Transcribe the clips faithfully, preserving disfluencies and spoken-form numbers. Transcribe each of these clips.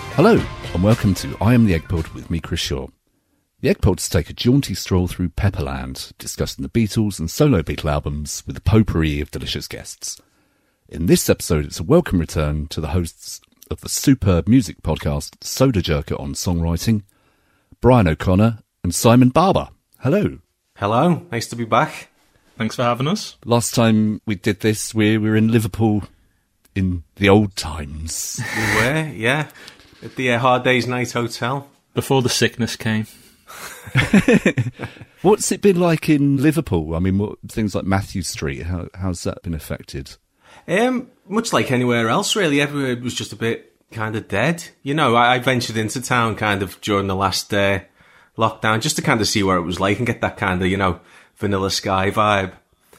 Hello, and welcome to I Am the Egg Pod with me, Chris Shaw. The Egg Pods take a jaunty stroll through Pepperland, discussing the Beatles and solo Beatle albums with a potpourri of delicious guests. In this episode, it's a welcome return to the hosts of the superb music podcast Soda Jerker on songwriting, Brian O'Connor and Simon Barber. Hello. Hello, nice to be back. Thanks for having us. Last time we did this, we were in Liverpool in the old times. We were, yeah. At the uh, Hard Day's Night Hotel. Before the sickness came. What's it been like in Liverpool? I mean, what, things like Matthew Street, how, how's that been affected? Um, much like anywhere else, really. Everywhere was just a bit kind of dead. You know, I, I ventured into town kind of during the last uh, lockdown just to kind of see where it was like and get that kind of, you know, Vanilla Sky vibe.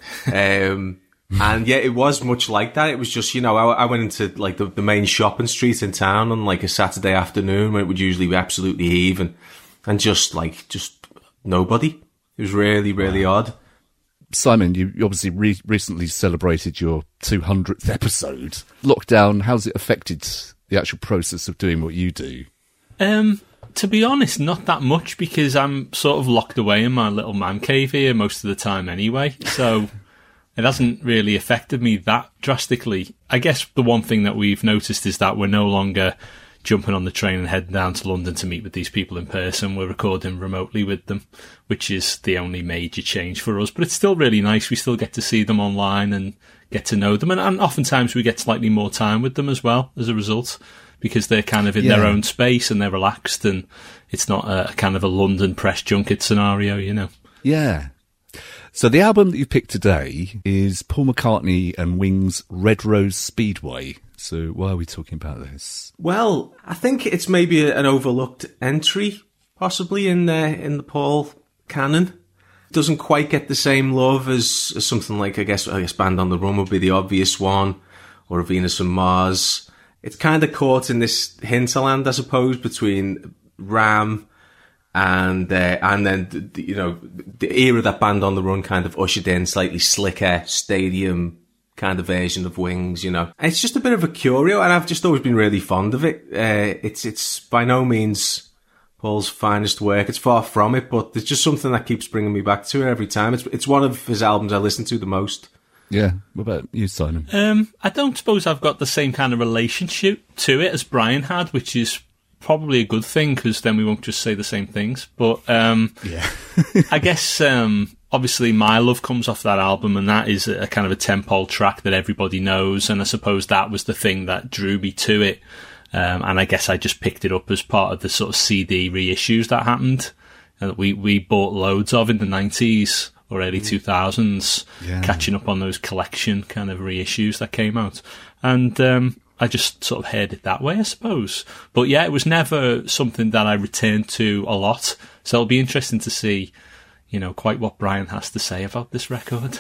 Um And yeah, it was much like that. It was just, you know, I, I went into like the, the main shopping street in town on like a Saturday afternoon when it would usually be absolutely heaving, and just like, just nobody. It was really, really wow. odd. Simon, you obviously re- recently celebrated your two hundredth episode. Lockdown, how's it affected the actual process of doing what you do? Um, to be honest, not that much, because I'm sort of locked away in my little man cave here most of the time anyway. So it hasn't really affected me that drastically. I guess the one thing that we've noticed is that we're no longer jumping on the train and heading down to London to meet with these people in person. We're recording remotely with them, which is the only major change for us. But it's still really nice. We still get to see them online and get to know them. And, and oftentimes we get slightly more time with them as well as a result, because they're kind of in yeah. their own space and they're relaxed, and it's not a, a kind of a London press junket scenario, you know. Yeah. So the album that you picked today is Paul McCartney and Wings' Red Rose Speedway. So why are we talking about this? Well, I think it's maybe an overlooked entry, possibly, in the, in the Paul canon. It doesn't quite get the same love as, as something like, I guess, I guess Band on the Run would be the obvious one, or Venus and Mars. It's kind of caught in this hinterland, I suppose, between Ram and uh, and then, the, the, you know, the era that Band on the Run kind of ushered in, slightly slicker stadium kind of version of Wings, you know. And it's just a bit of a curio, and I've just always been really fond of it. Uh, it's it's by no means Paul's finest work. It's far from it, but there's just something that keeps bringing me back to it every time. It's it's one of his albums I listen to the most. Yeah. What about you, Simon? Um, I don't suppose I've got the same kind of relationship to it as Brian had, which is probably a good thing, because then we won't just say the same things. But um, yeah. I guess um, obviously My Love comes off that album, and that is a kind of a tentpole track that everybody knows, and I suppose that was the thing that drew me to it. Um, and I guess I just picked it up as part of the sort of C D reissues that happened, and that we, we bought loads of in the nineties or early two thousands, yeah. catching up on those collection kind of reissues that came out. And um I just sort of heard it that way, I suppose. But yeah, it was never something that I returned to a lot. So it'll be interesting to see, you know, quite what Brian has to say about this record.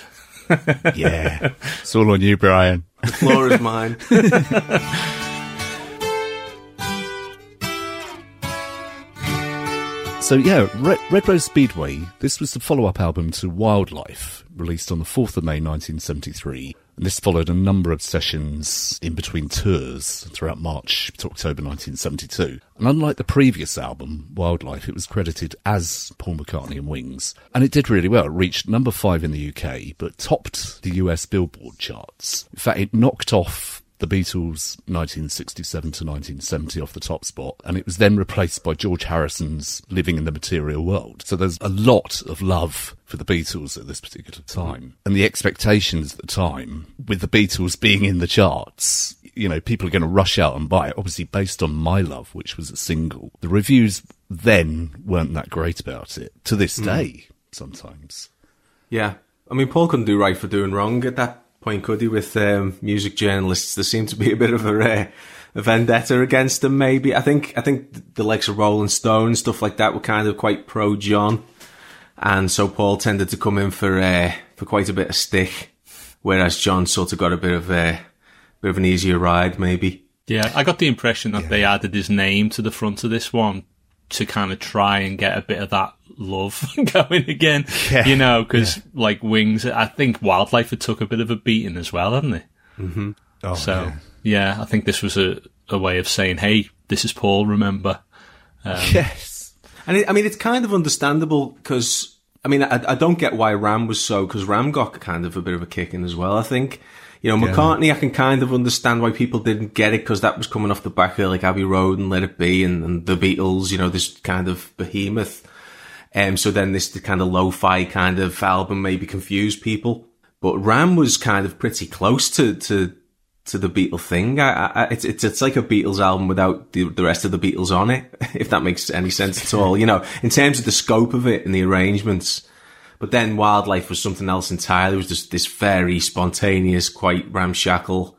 Yeah. It's all on you, Brian. The floor is mine. So yeah, Red, Red Rose Speedway, this was the follow-up album to Wildlife, released on the fourth of May nineteen seventy-three. And this followed a number of sessions in between tours throughout March to October nineteen seventy-two. And unlike the previous album, Wildlife, it was credited as Paul McCartney and Wings. And it did really well. It reached number five in the U K, but topped the U S Billboard charts. In fact, it knocked off the Beatles' nineteen sixty-seven to nineteen seventy off the top spot, and it was then replaced by George Harrison's Living in the Material World. So there's a lot of love for the Beatles at this particular time. And the expectations at the time, with the Beatles being in the charts, you know, people are going to rush out and buy it, obviously based on My Love, which was a single. The reviews then weren't that great about it, to this mm. day, sometimes. Yeah. I mean, Paul couldn't do right for doing wrong at that point, could he, with um, music journalists? There seemed to be a bit of a, uh, a vendetta against them, maybe. I think I think the likes of Rolling Stone, stuff like that, were kind of quite pro-John. And so Paul tended to come in for uh, for quite a bit of stick, whereas John sort of got a bit of a bit of an easier ride, maybe. Yeah, I got the impression that yeah. they added his name to the front of this one to kind of try and get a bit of that love going again, yeah. you know, because yeah. like Wings, I think Wildlife had took a bit of a beating as well, hadn't they? Mm-hmm. Oh, so, yeah. yeah, I think this was a, a way of saying, hey, This Is Paul, remember? Um, yes. And it, I mean, it's kind of understandable because, I mean, I, I don't get why Ram was so, because Ram got kind of a bit of a kicking as well, I think. You know, McCartney, yeah. I can kind of understand why people didn't get it, because that was coming off the back of like Abbey Road and Let It Be and, and the Beatles, you know, this kind of behemoth. Um, so then this kind of lo-fi kind of album maybe confused people. But Ram was kind of pretty close to, to, to the Beatle thing. I, I, it's, it's, it's like a Beatles album without the, the rest of the Beatles on it, if that makes any sense at all. You know, in terms of the scope of it and the arrangements. But then Wildlife was something else entirely. It was just this very spontaneous, quite ramshackle,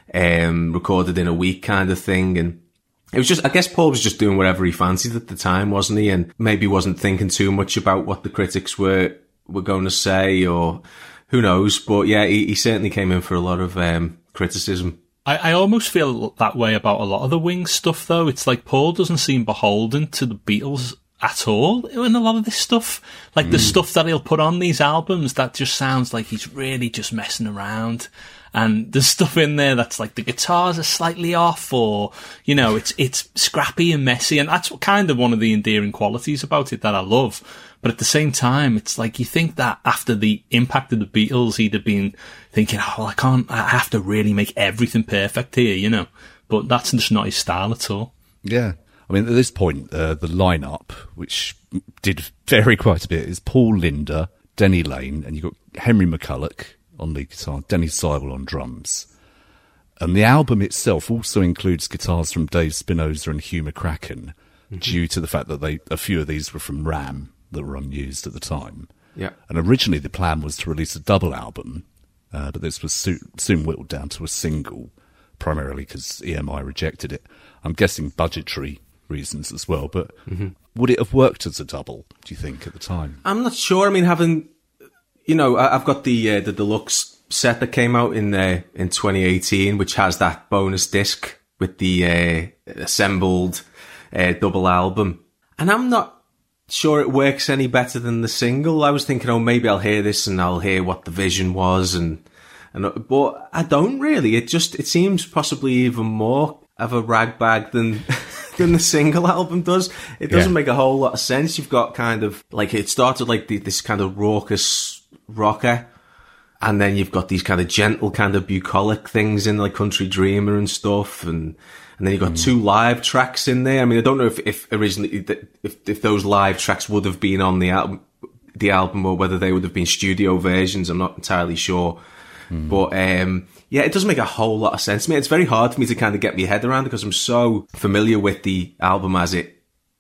um, recorded in a week kind of thing. And it was just, I guess Paul was just doing whatever he fancied at the time, wasn't he? And maybe wasn't thinking too much about what the critics were, were going to say, or who knows. But yeah, he, he certainly came in for a lot of, um, criticism. I, I almost feel that way about a lot of the Wings stuff, though. It's like Paul doesn't seem beholden to the Beatles at all in a lot of this stuff. Like mm. the stuff that he'll put on these albums that just sounds like he's really just messing around. And there's stuff in there that's like the guitars are slightly off, or, you know, it's it's scrappy and messy. And that's kind of one of the endearing qualities about it that I love. But at the same time, it's like you think that after the impact of the Beatles, he'd have been thinking, oh, well, I can't, I have to really make everything perfect here, you know. But that's just not his style at all. Yeah. I mean, at this point, uh, the lineup, which did vary quite a bit, is Paul Linder, Denny Laine, and you've got Henry McCulloch on lead guitar, Denny Seibel on drums. And the album itself also includes guitars from Dave Spinoza and Hugh McCracken, mm-hmm. due to the fact that they a few of these were from Ram that were unused at the time. Yeah. And originally the plan was to release a double album, uh, but this was so- soon whittled down to a single, primarily because E M I rejected it. I'm guessing budgetary reasons as well, but mm-hmm. would it have worked as a double, do you think, at the time? I'm not sure. I mean, having... You know, I've got the uh, the deluxe set that came out in uh, in twenty eighteen, which has that bonus disc with the uh, assembled uh, double album. And I'm not sure it works any better than the single. I was thinking, oh, maybe I'll hear this and I'll hear what the vision was, and and but I don't really. It just it seems possibly even more of a ragbag than than the single album does. It doesn't yeah. make a whole lot of sense. You've got kind of like it started like the, this kind of raucous rocker, and then you've got these kind of gentle, kind of bucolic things in like Country Dreamer and stuff, and and then you've got mm. two live tracks in there. I mean, I don't know if, if originally if if those live tracks would have been on the album, the album, or whether they would have been studio versions. I'm not entirely sure, mm. but um, yeah, it doesn't make a whole lot of sense to me. It's very hard for me to kind of get my head around because I'm so familiar with the album as it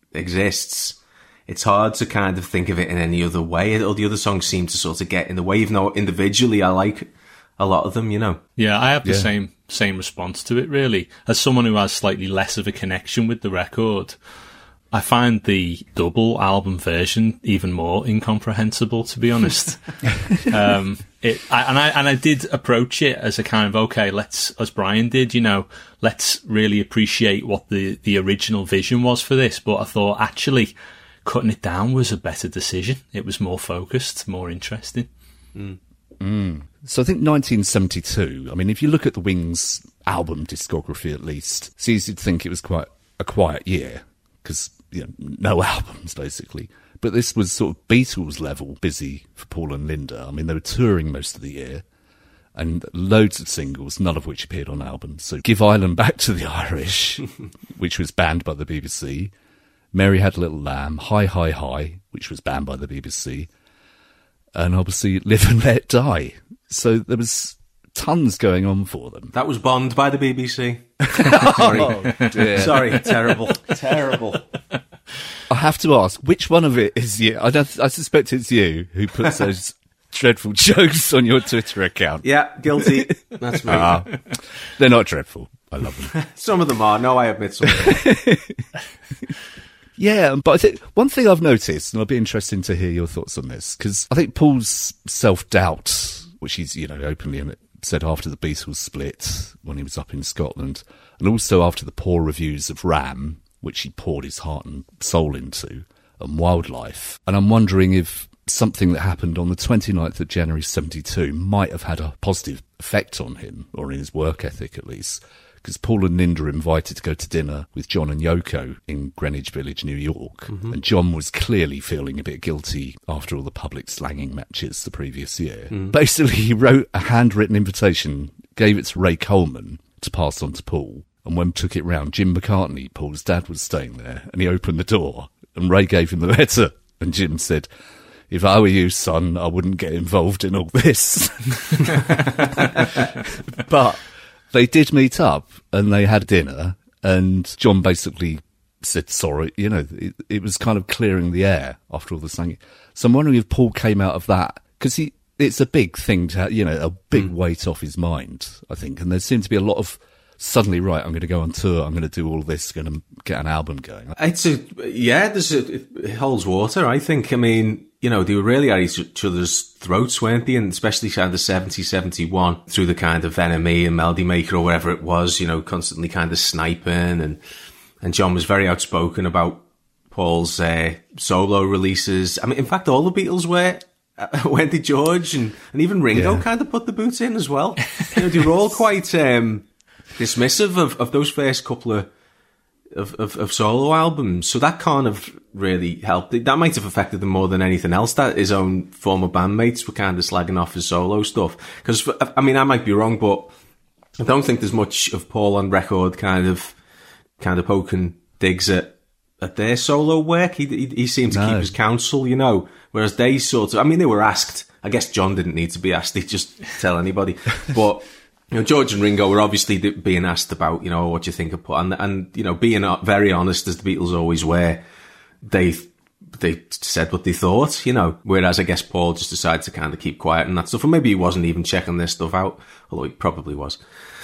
exists. It's hard to kind of think of it in any other way. All the other songs seem to sort of get in the way, even though individually I like a lot of them, you know. Yeah, I have the yeah. same same response to it, really. As someone who has slightly less of a connection with the record, I find the double album version even more incomprehensible, to be honest. um, it, I, and I and I did approach it as a kind of, okay, let's, as Brian did, you know, let's really appreciate what the, the original vision was for this. But I thought, actually, cutting it down was a better decision. It was more focused, more interesting. Mm. Mm. So I think nineteen seventy-two, I mean, if you look at the Wings album discography at least, it's easy to think it was quite a quiet year, because, you know, no albums, basically. But this was sort of Beatles level busy for Paul and Linda. I mean, they were touring most of the year, and loads of singles, none of which appeared on albums. So Give Ireland Back to the Irish, which was banned by the B B C, Mary Had a Little Lamb, Hi, Hi, Hi, which was banned by the B B C, and obviously Live and Let Die. So there was tons going on for them. That was banned by the B B C. Sorry. Oh, dear. Sorry, terrible, terrible. I have to ask, which one of it is you? I, don't, I suspect it's you who puts those dreadful jokes on your Twitter account. Yeah, guilty. That's me. Uh, they're not dreadful. I love them. Some of them are. No, I admit some of them. Yeah, but I think one thing I've noticed, and I'll be interested to hear your thoughts on this, because I think Paul's self-doubt, which he's, you know, openly said after the Beatles split when he was up in Scotland, and also after the poor reviews of Ram, which he poured his heart and soul into, and Wildlife. And I'm wondering if something that happened on the twenty-ninth of January seventy-two might have had a positive effect on him, or in his work ethic at least. because Paul and Linda were invited to go to dinner with John and Yoko in Greenwich Village, New York. Mm-hmm. And John was clearly feeling a bit guilty after all the public slanging matches the previous year. Mm. Basically, he wrote a handwritten invitation, gave it to Ray Coleman to pass on to Paul. And when took it round, Jim McCartney, Paul's dad, was staying there, and he opened the door, and Ray gave him the letter, and Jim said, "If I were you, son, I wouldn't get involved in all this." But they did meet up, and they had dinner, and John basically said sorry. You know, it, it was kind of clearing the air after all the singing. So I'm wondering if Paul came out of that, because he, it's a big thing to have, you know, a big mm. weight off his mind, I think, and there seemed to be a lot of, suddenly, right, I'm going to go on tour, I'm going to do all this, going to get an album going. It's a, yeah, there's a, it holds water, I think. I mean, you know, they were really at each other's throats, weren't they? And especially kind of seventy, seventy-one, through the kind of N M E and Melody Maker or whatever it was, you know, constantly kind of sniping. And, and John was very outspoken about Paul's uh, solo releases. I mean, in fact, all the Beatles were. Wendy George and, and even Ringo yeah. kind of put the boots in as well. You know, they were all quite um, dismissive of, of those first couple of, of, of, of solo albums. So that kind of really helped. That might have affected him more than anything else, that his own former bandmates were kind of slagging off his solo stuff. Because, I mean, I might be wrong, but I don't think there's much of Paul on record kind of kind of poking digs at at their solo work. He, he, he seemed to no. keep his counsel, you know, whereas they sort of, I mean, they were asked. I guess John didn't need to be asked. They just tell anybody. But, you know, George and Ringo were obviously being asked about, you know, what do you think of Paul? And, and, you know, being very honest, as the Beatles always were, they, they said what they thought, you know, whereas I guess Paul just decided to kind of keep quiet and that stuff. And maybe he wasn't even checking this stuff out, although he probably was.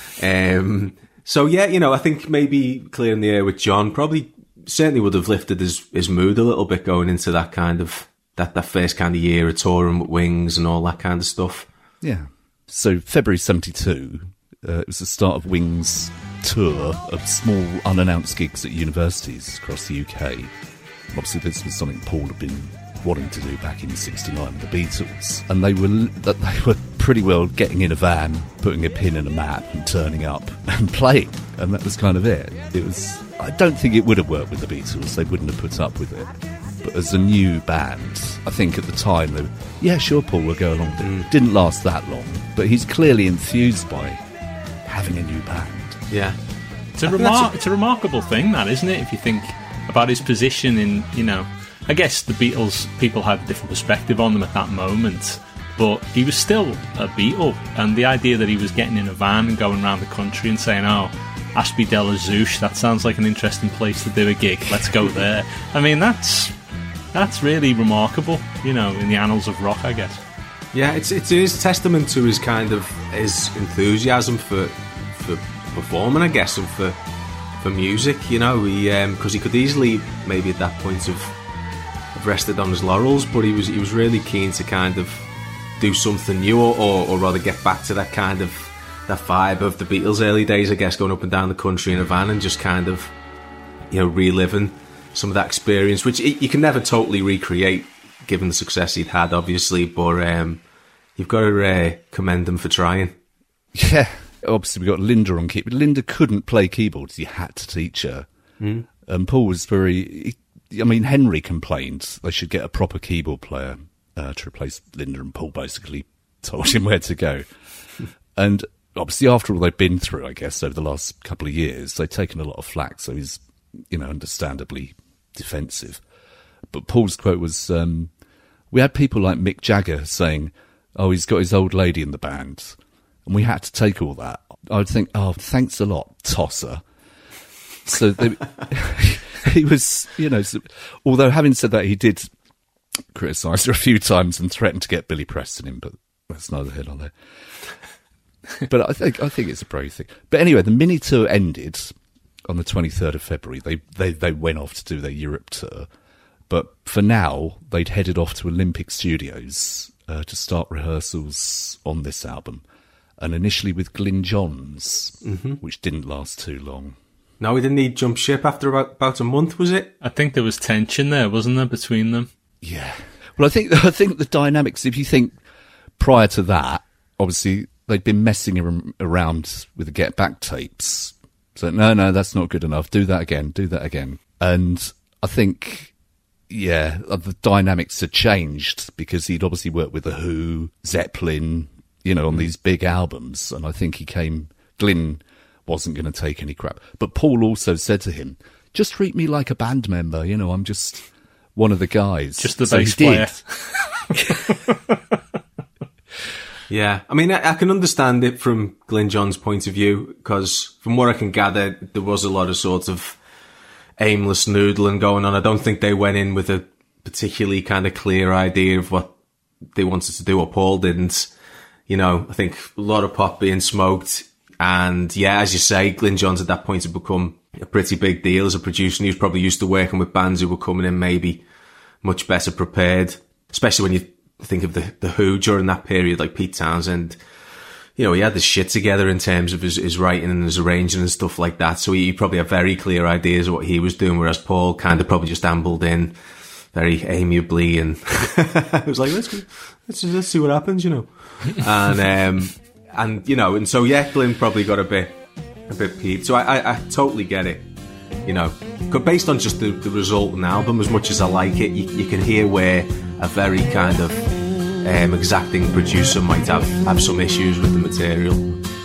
Um, so yeah, you know, I think maybe clearing the air with John probably, certainly would have lifted his, his mood a little bit going into that kind of, that, that first kind of year of touring with Wings and all that kind of stuff. Yeah. So February seventy-two, uh, it was the start of Wings' tour of small unannounced gigs at universities across the U K. Obviously this was something Paul had been wanting to do back in sixty-nine with the Beatles. And they were, that they were pretty well getting in a van, putting a pin in a map and turning up and playing. And that was kind of it. It was, I don't think it would have worked with the Beatles. They wouldn't have put up with it. But as a new band, I think at the time, they were, yeah, sure, Paul, we'll go along with it. Mm. Didn't last that long. But he's clearly enthused by having a new band. Yeah. It's a, remar- a- it's a remarkable thing, that, isn't it? If you think about his position in, you know, I guess the Beatles, people had a different perspective on them at that moment. But he was still a Beatle. And the idea that he was getting in a van and going around the country and saying, oh, Aspie de la Zouche, that sounds like an interesting place to do a gig, let's go there. I mean, that's that's really remarkable, you know, in the annals of rock, I guess. Yeah, it's it is testament to his kind of his enthusiasm for for performing, I guess, and for for music, you know, he because um, he could easily maybe at that point have, have rested on his laurels, but he was he was really keen to kind of do something new, or, or, or rather get back to that kind of that vibe of the Beatles' early days, I guess, going up and down the country in a van and just kind of, you know, reliving some of that experience, which you can never totally recreate given the success he'd had, obviously, but um, you've got to uh, commend him for trying. Yeah, obviously we got Linda on keyboard. Linda couldn't play keyboards, he had to teach her. Mm. And Paul was very, I mean, Henry complained they should get a proper keyboard player uh, to replace Linda, and Paul basically told him where to go. And obviously, after all they've been through, I guess, over the last couple of years, they've taken a lot of flack, so he's, you know, understandably defensive. But Paul's quote was, um, we had people like Mick Jagger saying, oh, he's got his old lady in the band, and we had to take all that. I would think, oh, thanks a lot, tosser. So they, he was, you know, so, although having said that, he did criticise her a few times and threatened to get Billy Preston in, but that's neither here nor there. But I think I think it's a brave thing. But anyway, the mini tour ended on the twenty-third of February. They they they went off to do their Europe tour, but for now they'd headed off to Olympic Studios uh, to start rehearsals on this album, and initially with Glyn Johns, mm-hmm. which didn't last too long. No, we didn't need jump ship after about about a month, was it? I think there was tension there, wasn't there, between them? Yeah. Well, I think I think the dynamics. If you think prior to that, obviously, they'd been messing around with the Get Back tapes So, no, no, that's not good enough. Do that again. Do that again. And I think, yeah, the dynamics had changed because he'd obviously worked with The Who, Zeppelin, you know, on these big albums. And I think he came, Glyn wasn't going to take any crap. But Paul also said to him, just treat me like a band member. You know, I'm just one of the guys. Just the so bass player. Yeah, I mean, I, I can understand it from Glyn Johns' point of view, because from what I can gather, there was a lot of sort of aimless noodling going on. I don't think they went in with a particularly kind of clear idea of what they wanted to do, or Paul didn't. You know, I think a lot of pot being smoked. And yeah, as you say, Glyn Johns at that point had become a pretty big deal as a producer. And he was probably used to working with bands who were coming in maybe much better prepared, especially when you think of the, the Who during that period, like Pete Townsend. You know, he had the shit together in terms of his, his writing and his arranging and stuff like that. So he, he probably had very clear ideas of what he was doing, whereas Paul kind of probably just ambled in very amiably and I was like, let's go, let's let's see what happens, you know. And um, and you know, and so yeah, Glyn probably got a bit a bit peeved. So I, I, I totally get it, you know, based on just the, the resultant album. As much as I like it, you, you can hear where a very kind of um, exacting producer might have, have some issues with the material.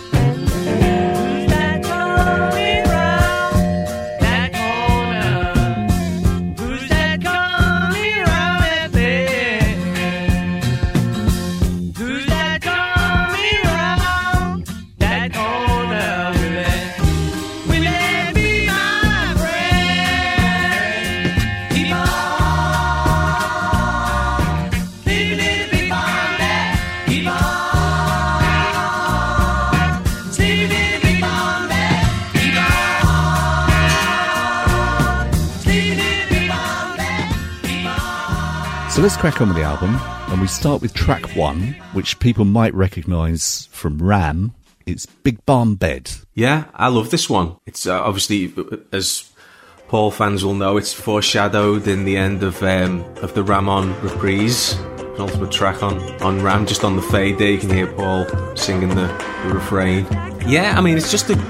So let's crack on with the album, and we start with track one, which people might recognise from Ram. It's Big Barn Bed. Yeah, I love this one. It's uh, obviously, as Paul fans will know, it's foreshadowed in the end of um, of the Ram On reprise, penultimate track on, on Ram. Just on the fade there, you can hear Paul singing the, the refrain. Yeah, I mean, it's just a,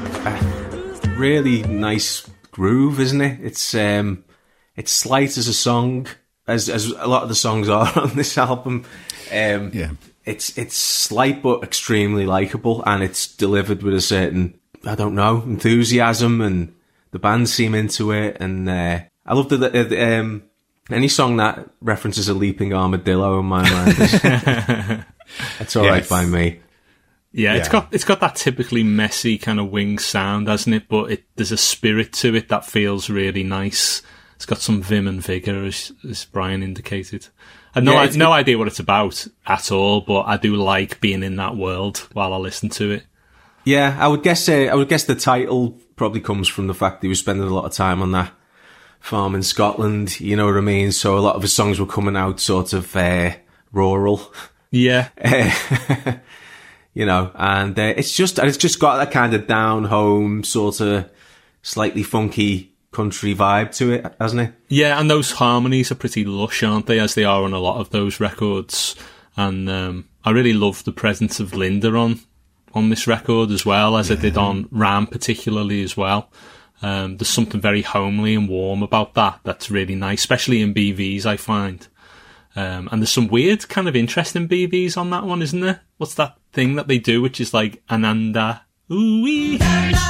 a really nice groove, isn't it? It's um, it's slight as a song, as as a lot of the songs are on this album. Um, yeah, it's it's slight but extremely likable, and it's delivered with a certain, I don't know, enthusiasm, and the band seem into it. And uh, I love that uh, um, any song that references a leaping armadillo in my mind, is, it's all yes. right by me. Yeah, yeah, it's got it's got that typically messy kind of wing sound, hasn't it? But it, there's a spirit to it that feels really nice. It's got some vim and vigour, as, as Brian indicated. I had no, yeah, I, no idea what it's about at all, but I do like being in that world while I listen to it. Yeah, I would guess. Uh, I would guess the title probably comes from the fact that he was spending a lot of time on that farm in Scotland. You know what I mean? So a lot of his songs were coming out sort of uh, rural. Yeah. Uh, you know, and uh, it's just it's just got that kind of down home sort of slightly funky country vibe to it, hasn't it? Yeah, and those harmonies are pretty lush, aren't they, as they are on a lot of those records. And um, I really love the presence of Linda on on this record as well, as yeah. I did on Ram particularly as well. Um, there's something very homely and warm about that that's really nice, especially in B Vs, I find. Um, and there's some weird kind of interesting B Vs on that one, isn't there? What's that thing that they do, which is like Ananda? Ooh-wee.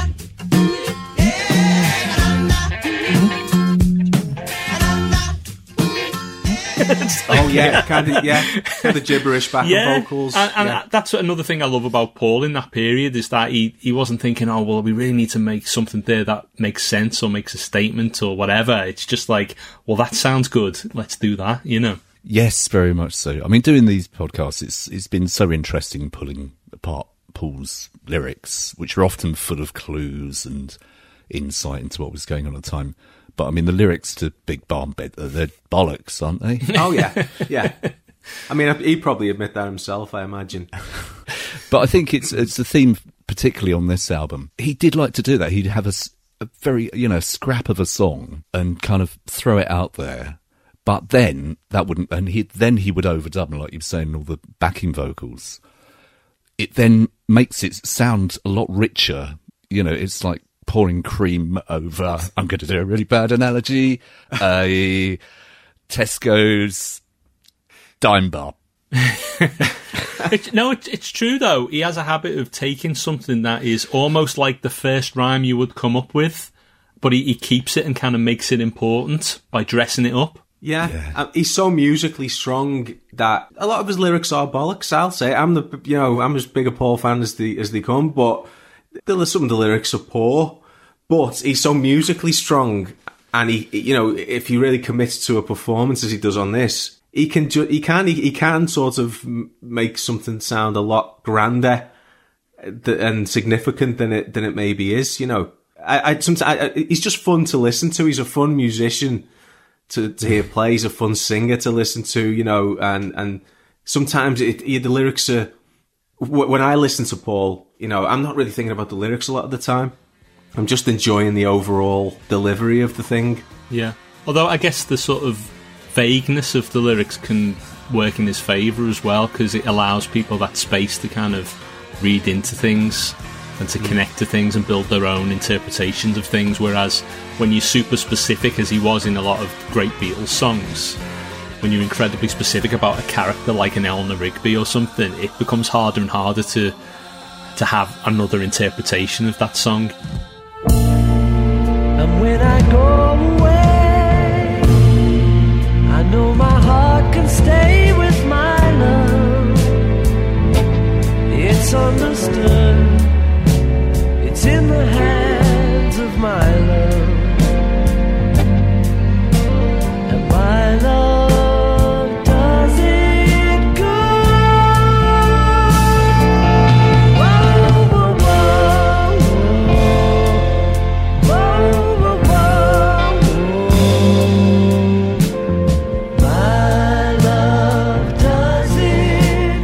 Like, oh yeah, kind of yeah, kind of gibberish backing yeah, vocals. And, and yeah. that's another thing I love about Paul in that period, is that he he wasn't thinking, oh well, we really need to make something there that makes sense or makes a statement or whatever. It's just like, well, that sounds good, let's do that, you know. Yes, very much so. I mean, doing these podcasts, it's it's been so interesting pulling apart Paul's lyrics, which are often full of clues and insight into what was going on at the time. But I mean, the lyrics to Big Barn Bed, they're bollocks, aren't they? Oh, yeah, yeah. I mean, he'd probably admit that himself, I imagine. But I think it's it's the theme, particularly on this album. He did like to do that. He'd have a, a very, you know, scrap of a song and kind of throw it out there. But then that wouldn't, and he then he would overdub, like you were saying, all the backing vocals. It then makes it sound a lot richer. You know, it's like pouring cream over, I'm going to do a really bad analogy, a Tesco's dime bar. It, no, it, it's true though. He has a habit of taking something that is almost like the first rhyme you would come up with, but he, he keeps it and kind of makes it important by dressing it up. Yeah, yeah. Uh, he's so musically strong that a lot of his lyrics are bollocks. I'll say I'm the you know I'm as big a Paul fan as the as they come, but there are some of the lyrics are poor. But he's so musically strong, and he you know if he really commits to a performance as he does on this, he can ju- he can he, he can sort of make something sound a lot grander and significant than it than it maybe is. You know, I, I sometimes I, he's just fun to listen to. He's a fun musician to, to hear play. He's a fun singer to listen to, you know, and, and sometimes it, the lyrics are, when I listen to Paul, you know, I'm not really thinking about the lyrics a lot of the time. I'm just enjoying the overall delivery of the thing. Yeah. Although I guess the sort of vagueness of the lyrics can work in his favour as well, because it allows people that space to kind of read into things and to connect to things and build their own interpretations of things, whereas when you're super specific, as he was in a lot of great Beatles songs, when you're incredibly specific about a character like an Eleanor Rigby or something, it becomes harder and harder to to have another interpretation of that song. And when I go away, I know my heart can stay with my love. It's understood. It's in the hands of my love, and my love does it good. Whoa, whoa, whoa, whoa, whoa, whoa, whoa. My love does it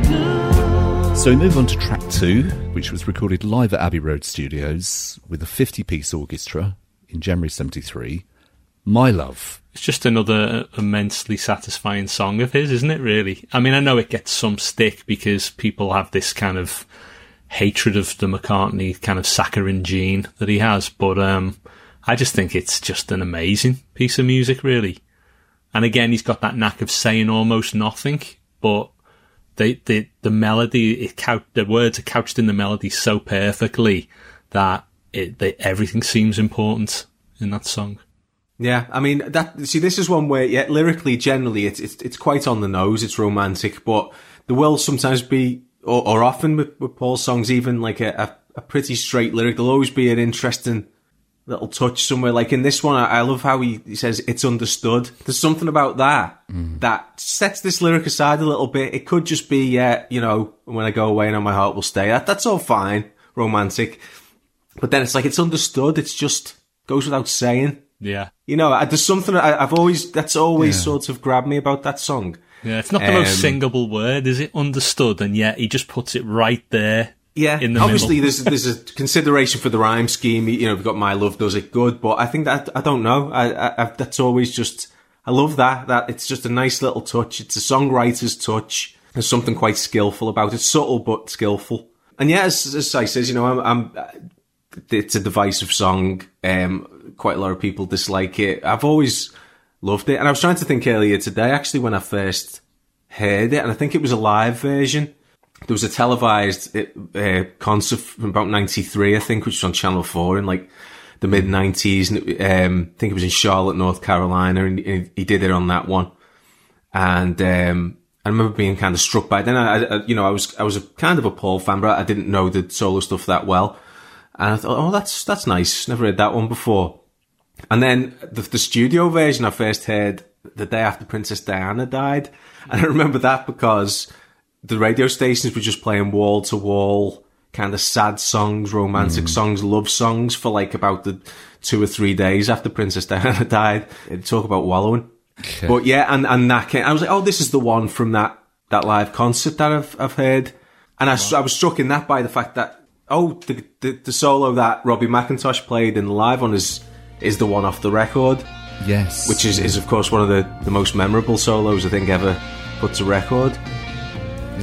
good. So we move on to track two, which was recorded live at Abbey Road Studios with a fifty-piece orchestra in January seventy-three. My Love. It's just another immensely satisfying song of his, isn't it, really? I mean, I know it gets some stick because people have this kind of hatred of the McCartney kind of saccharine gene that he has, but um, I just think it's just an amazing piece of music, really. And again, he's got that knack of saying almost nothing, but The, the the melody, it couch, the words are couched in the melody so perfectly that it they, everything seems important in that song. Yeah, I mean that. See, this is one where, yeah, lyrically, generally, it's it's it's quite on the nose. It's romantic, but there will sometimes be, or, or often with, with Paul's songs, even like a, a a pretty straight lyric. There'll always be an interesting little touch somewhere. Like in this one, I, I love how he, he says it's understood. There's something about that mm. that sets this lyric aside a little bit. It could just be, yeah, you know, when I go away and my heart will stay. That, that's all fine, romantic. But then it's like, it's understood. It's just goes without saying. Yeah. You know, I, there's something I, I've always, that's always yeah. sort of grabbed me about that song. Yeah, it's not the um, most singable word, is it? Understood. And yet he just puts it right there. Yeah, in the obviously middle. there's there's a consideration for the rhyme scheme. You know, we've got My Love Does It Good, but I think that, I don't know. I, I, I that's always just, I love that, that it's just a nice little touch. It's a songwriter's touch. There's something quite skillful about it. Subtle, but skillful. And yeah, as, as I says, you know, I'm, I'm, it's a divisive song. Um, quite a lot of people dislike it. I've always loved it. And I was trying to think earlier today, actually, when I first heard it, and I think it was a live version. There was a televised uh, concert from about ninety-three, I think, which was on Channel four in like the mid nineties. And it, um, I think it was in Charlotte, North Carolina, and he, he did it on that one. And um, I remember being kind of struck by it. Then I, I, you know, I was I was a kind of a Paul fan, but I didn't know the solo stuff that well. And I thought, oh, that's that's nice. Never heard that one before. And then the, the studio version I first heard the day after Princess Diana died, and I remember that because the radio stations were just playing wall to wall kind of sad songs, romantic mm. songs, love songs for like about the two or three days after Princess Diana died. They'd talk about wallowing. Okay. But yeah, and, and that came, I was like, oh, this is the one from that, that live concert that I've, I've heard. And I, wow. I was struck in that by the fact that, oh, the, the, the solo that Robbie McIntosh played in the live one is, is the one off the record. Yes. Which is, is of course one of the, the most memorable solos I think ever put to record. Yeah,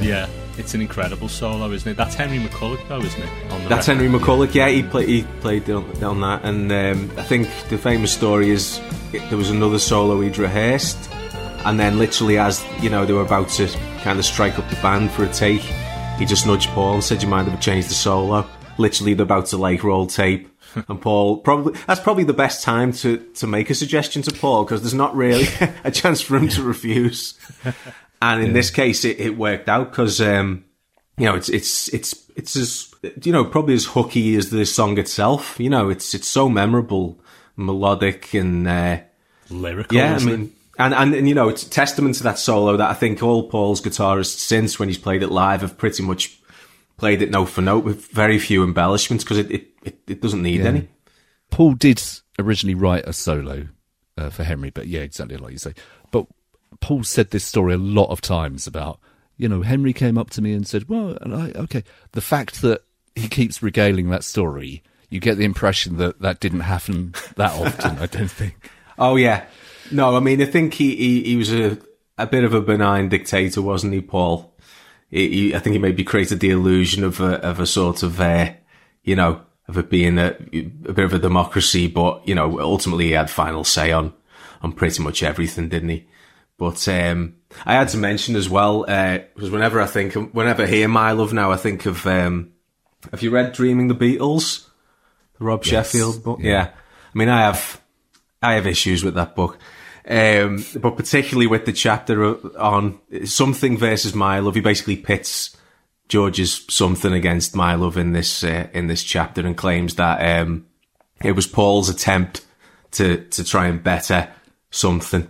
It's an incredible solo, isn't it? That's Henry McCulloch, though, isn't it? On the That's record. Henry McCulloch, yeah, he, play, he played on, on that, and um, I think the famous story is it, there was another solo he'd rehearsed, and then literally as, you know, they were about to kind of strike up the band for a take, he just nudged Paul and said, "Do you mind if I change the solo?" Literally, they're about to, like, roll tape. And Paul, probably that's probably the best time to, to make a suggestion to Paul, because there's not really a chance for him to refuse. And in yeah. this case, it, it worked out because, um, you know, it's it's it's it's as, you know, probably as hooky as the song itself. You know, it's it's so memorable, melodic and uh, lyrical. Yeah, isn't I mean, it? and, and and you know, it's a testament to that solo that I think all Paul's guitarists since, when he's played it live, have pretty much played it note for note with very few embellishments, because it, it, it, it doesn't need yeah. any. Paul did originally write a solo uh, for Henry, but yeah, exactly like you say. But Paul said this story a lot of times about, you know, Henry came up to me and said, well, and I, okay. The fact that he keeps regaling that story, you get the impression that that didn't happen that often, I don't think. Oh, yeah. No, I mean, I think he, he, he was a, a bit of a benign dictator, wasn't he, Paul? He, he, I think he maybe created the illusion of a, of a sort of, uh, you know, of it being a, a bit of a democracy, but, you know, ultimately he had final say on, on pretty much everything, didn't he? But, um, I had to mention as well, uh, because whenever I think, whenever I hear My Love now, I think of, um, have you read Dreaming the Beatles? The Rob yes. Sheffield book? Yeah. yeah. I mean, I have, I have issues with that book. Um, but particularly with the chapter on Something versus My Love, he basically pits George's Something against My Love in this, uh, in this chapter, and claims that, um, it was Paul's attempt to, to try and better Something.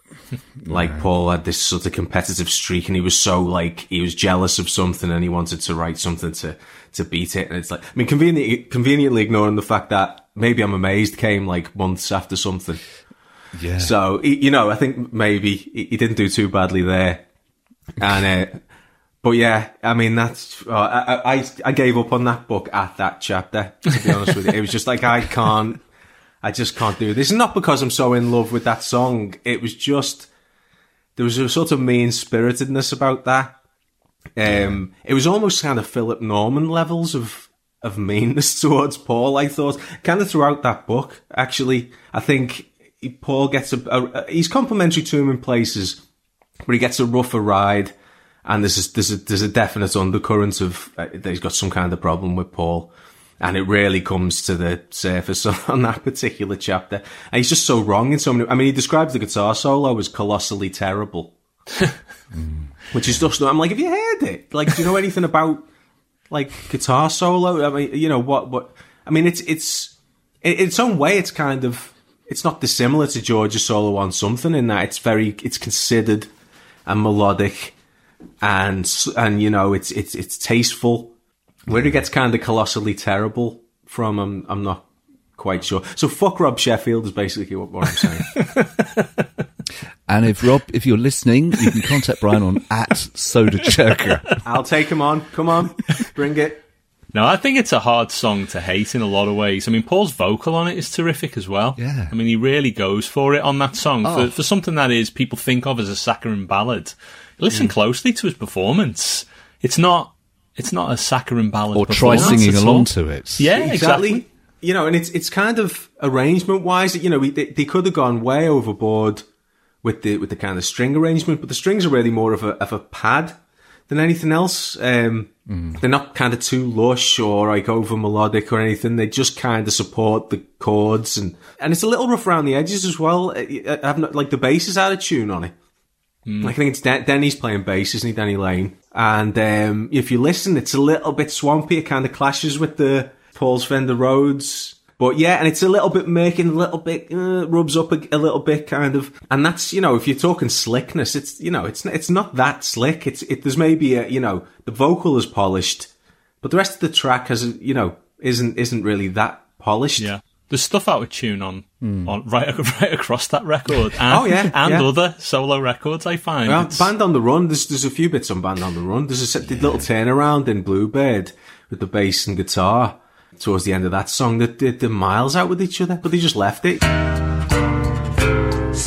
Like yeah. Paul had this sort of competitive streak, and he was so like, he was jealous of Something, and he wanted to write something to, to beat it. And it's like, I mean, conveniently, conveniently ignoring the fact that Maybe I'm Amazed came like months after Something. Yeah. So, you know, I think maybe he didn't do too badly there. And, uh, but yeah, I mean, that's, uh, I, I, I gave up on that book at that chapter, to be honest with you. It was just like, I can't, I just can't do this. Not because I'm so in love with that song. It was just, there was a sort of mean-spiritedness about that. Um, it was almost kind of Philip Norman levels of, of meanness towards Paul, I thought. Kind of throughout that book, actually. I think Paul gets a, a he's complimentary to him in places, but he gets a rougher ride, and there's a, there's a, there's a definite undercurrent of uh, that he's got some kind of problem with Paul, and it really comes to the surface on, on that particular chapter. And he's just so wrong in so many. I mean, he describes the guitar solo as colossally terrible, which is just. I'm like, have you heard it? Like, do you know anything about like guitar solo? I mean, you know what? What? I mean, it's it's in its own way. It's kind of. It's not dissimilar to George's solo on Something in that it's very, it's considered and melodic, and and you know it's it's it's tasteful. Where it gets kind of colossally terrible from, I'm I'm not quite sure. So fuck Rob Sheffield is basically what, what I'm saying. And if Rob, if you're listening, you can contact Brian on at Soda Jerker. I'll take him on. Come on, bring it. No, I think it's a hard song to hate in a lot of ways. I mean, Paul's vocal on it is terrific as well. Yeah. I mean, he really goes for it on that song. Oh. For, for something that is people think of as a saccharine ballad, listen mm. closely to his performance. It's not it's not a saccharine ballad or try singing along to it. Yeah, exactly. exactly. You know, and it's it's kind of arrangement-wise, you know, they, they could have gone way overboard with the with the kind of string arrangement, but the strings are really more of a of a pad than anything else. Um, mm. They're not kind of too lush or like over melodic or anything. They just kind of support the chords, and, and it's a little rough around the edges as well. I have not, like the bass is out of tune on it. Mm. I think it's Den- Denny's playing bass, isn't he? Denny Lane. And um, if you listen, it's a little bit swampy. It kind of clashes with the Paul's Fender Rhodes. But yeah, and it's a little bit making a little bit, uh, rubs up a, a little bit kind of. And that's, you know, if you're talking slickness, it's, you know, it's it's not that slick. It's, it, there's maybe a, you know, the vocal is polished, but the rest of the track has, you know, isn't, isn't really that polished. Yeah. There's stuff out of tune on, mm. on right, right across that record. And, oh yeah. And yeah. other solo records, I find. Well, Band on the Run, there's, there's a few bits on Band on the Run. There's a yeah. little turnaround in Bluebird with the bass and guitar towards the end of that song that did the miles out with each other, but they just left it. And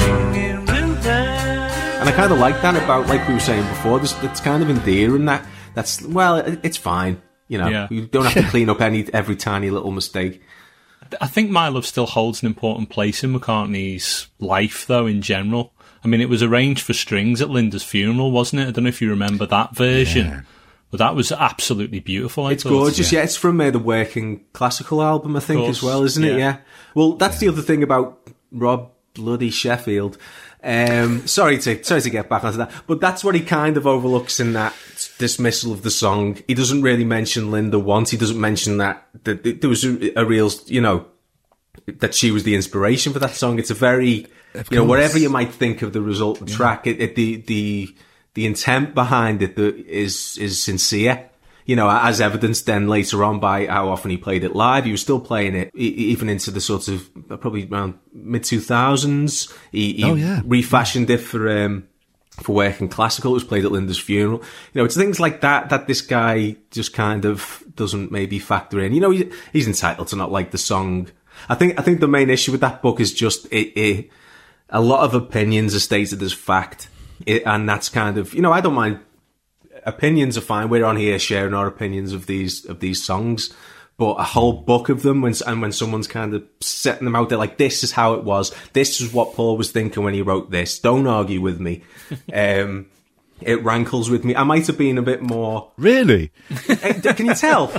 I kind of like that about, like we were saying before, this, it's kind of endearing that, That's, well, it- it's fine. You know, Yeah. you don't have to clean up any every tiny little mistake. I think My Love still holds an important place in McCartney's life, though, in general. I mean, it was arranged for strings at Linda's funeral, wasn't it? I don't know if you remember that version. Yeah. But that was absolutely beautiful, I It's thought. gorgeous, yeah. It's from uh, the Working Classical album, I think, course, as well, isn't it? yeah. Yeah. Well, that's the other thing about Rob bloody Sheffield. Um, sorry to sorry to get back onto that, but that's what he kind of overlooks in that dismissal of the song. He doesn't really mention Linda once. He doesn't mention that, that there was a, a real, you know, that she was the inspiration for that song. It's a very, Of you know, course. whatever you might think of the result of the track, it, it, the the the intent behind it the, is is sincere. You know, as evidenced then later on by how often he played it live. He was still playing it e- even into the sort of uh, probably around mid two thousands. He, he Oh, yeah. refashioned it for um, for Working Classical. It was played at Linda's funeral. You know, it's things like that that this guy just kind of doesn't maybe factor in. You know, he, he's entitled to not like the song. I think I think the main issue with that book is just it. it a lot of opinions are stated as fact, it, and that's kind of, you know, I don't mind. Opinions are fine. We're on here sharing our opinions of these of these songs, but a whole book of them, when and when someone's kind of setting them out there, like, this is how it was. This is what Paul was thinking when he wrote this. Don't argue with me. um, it rankles with me. I might have been a bit more. Really? Eh, Can you tell?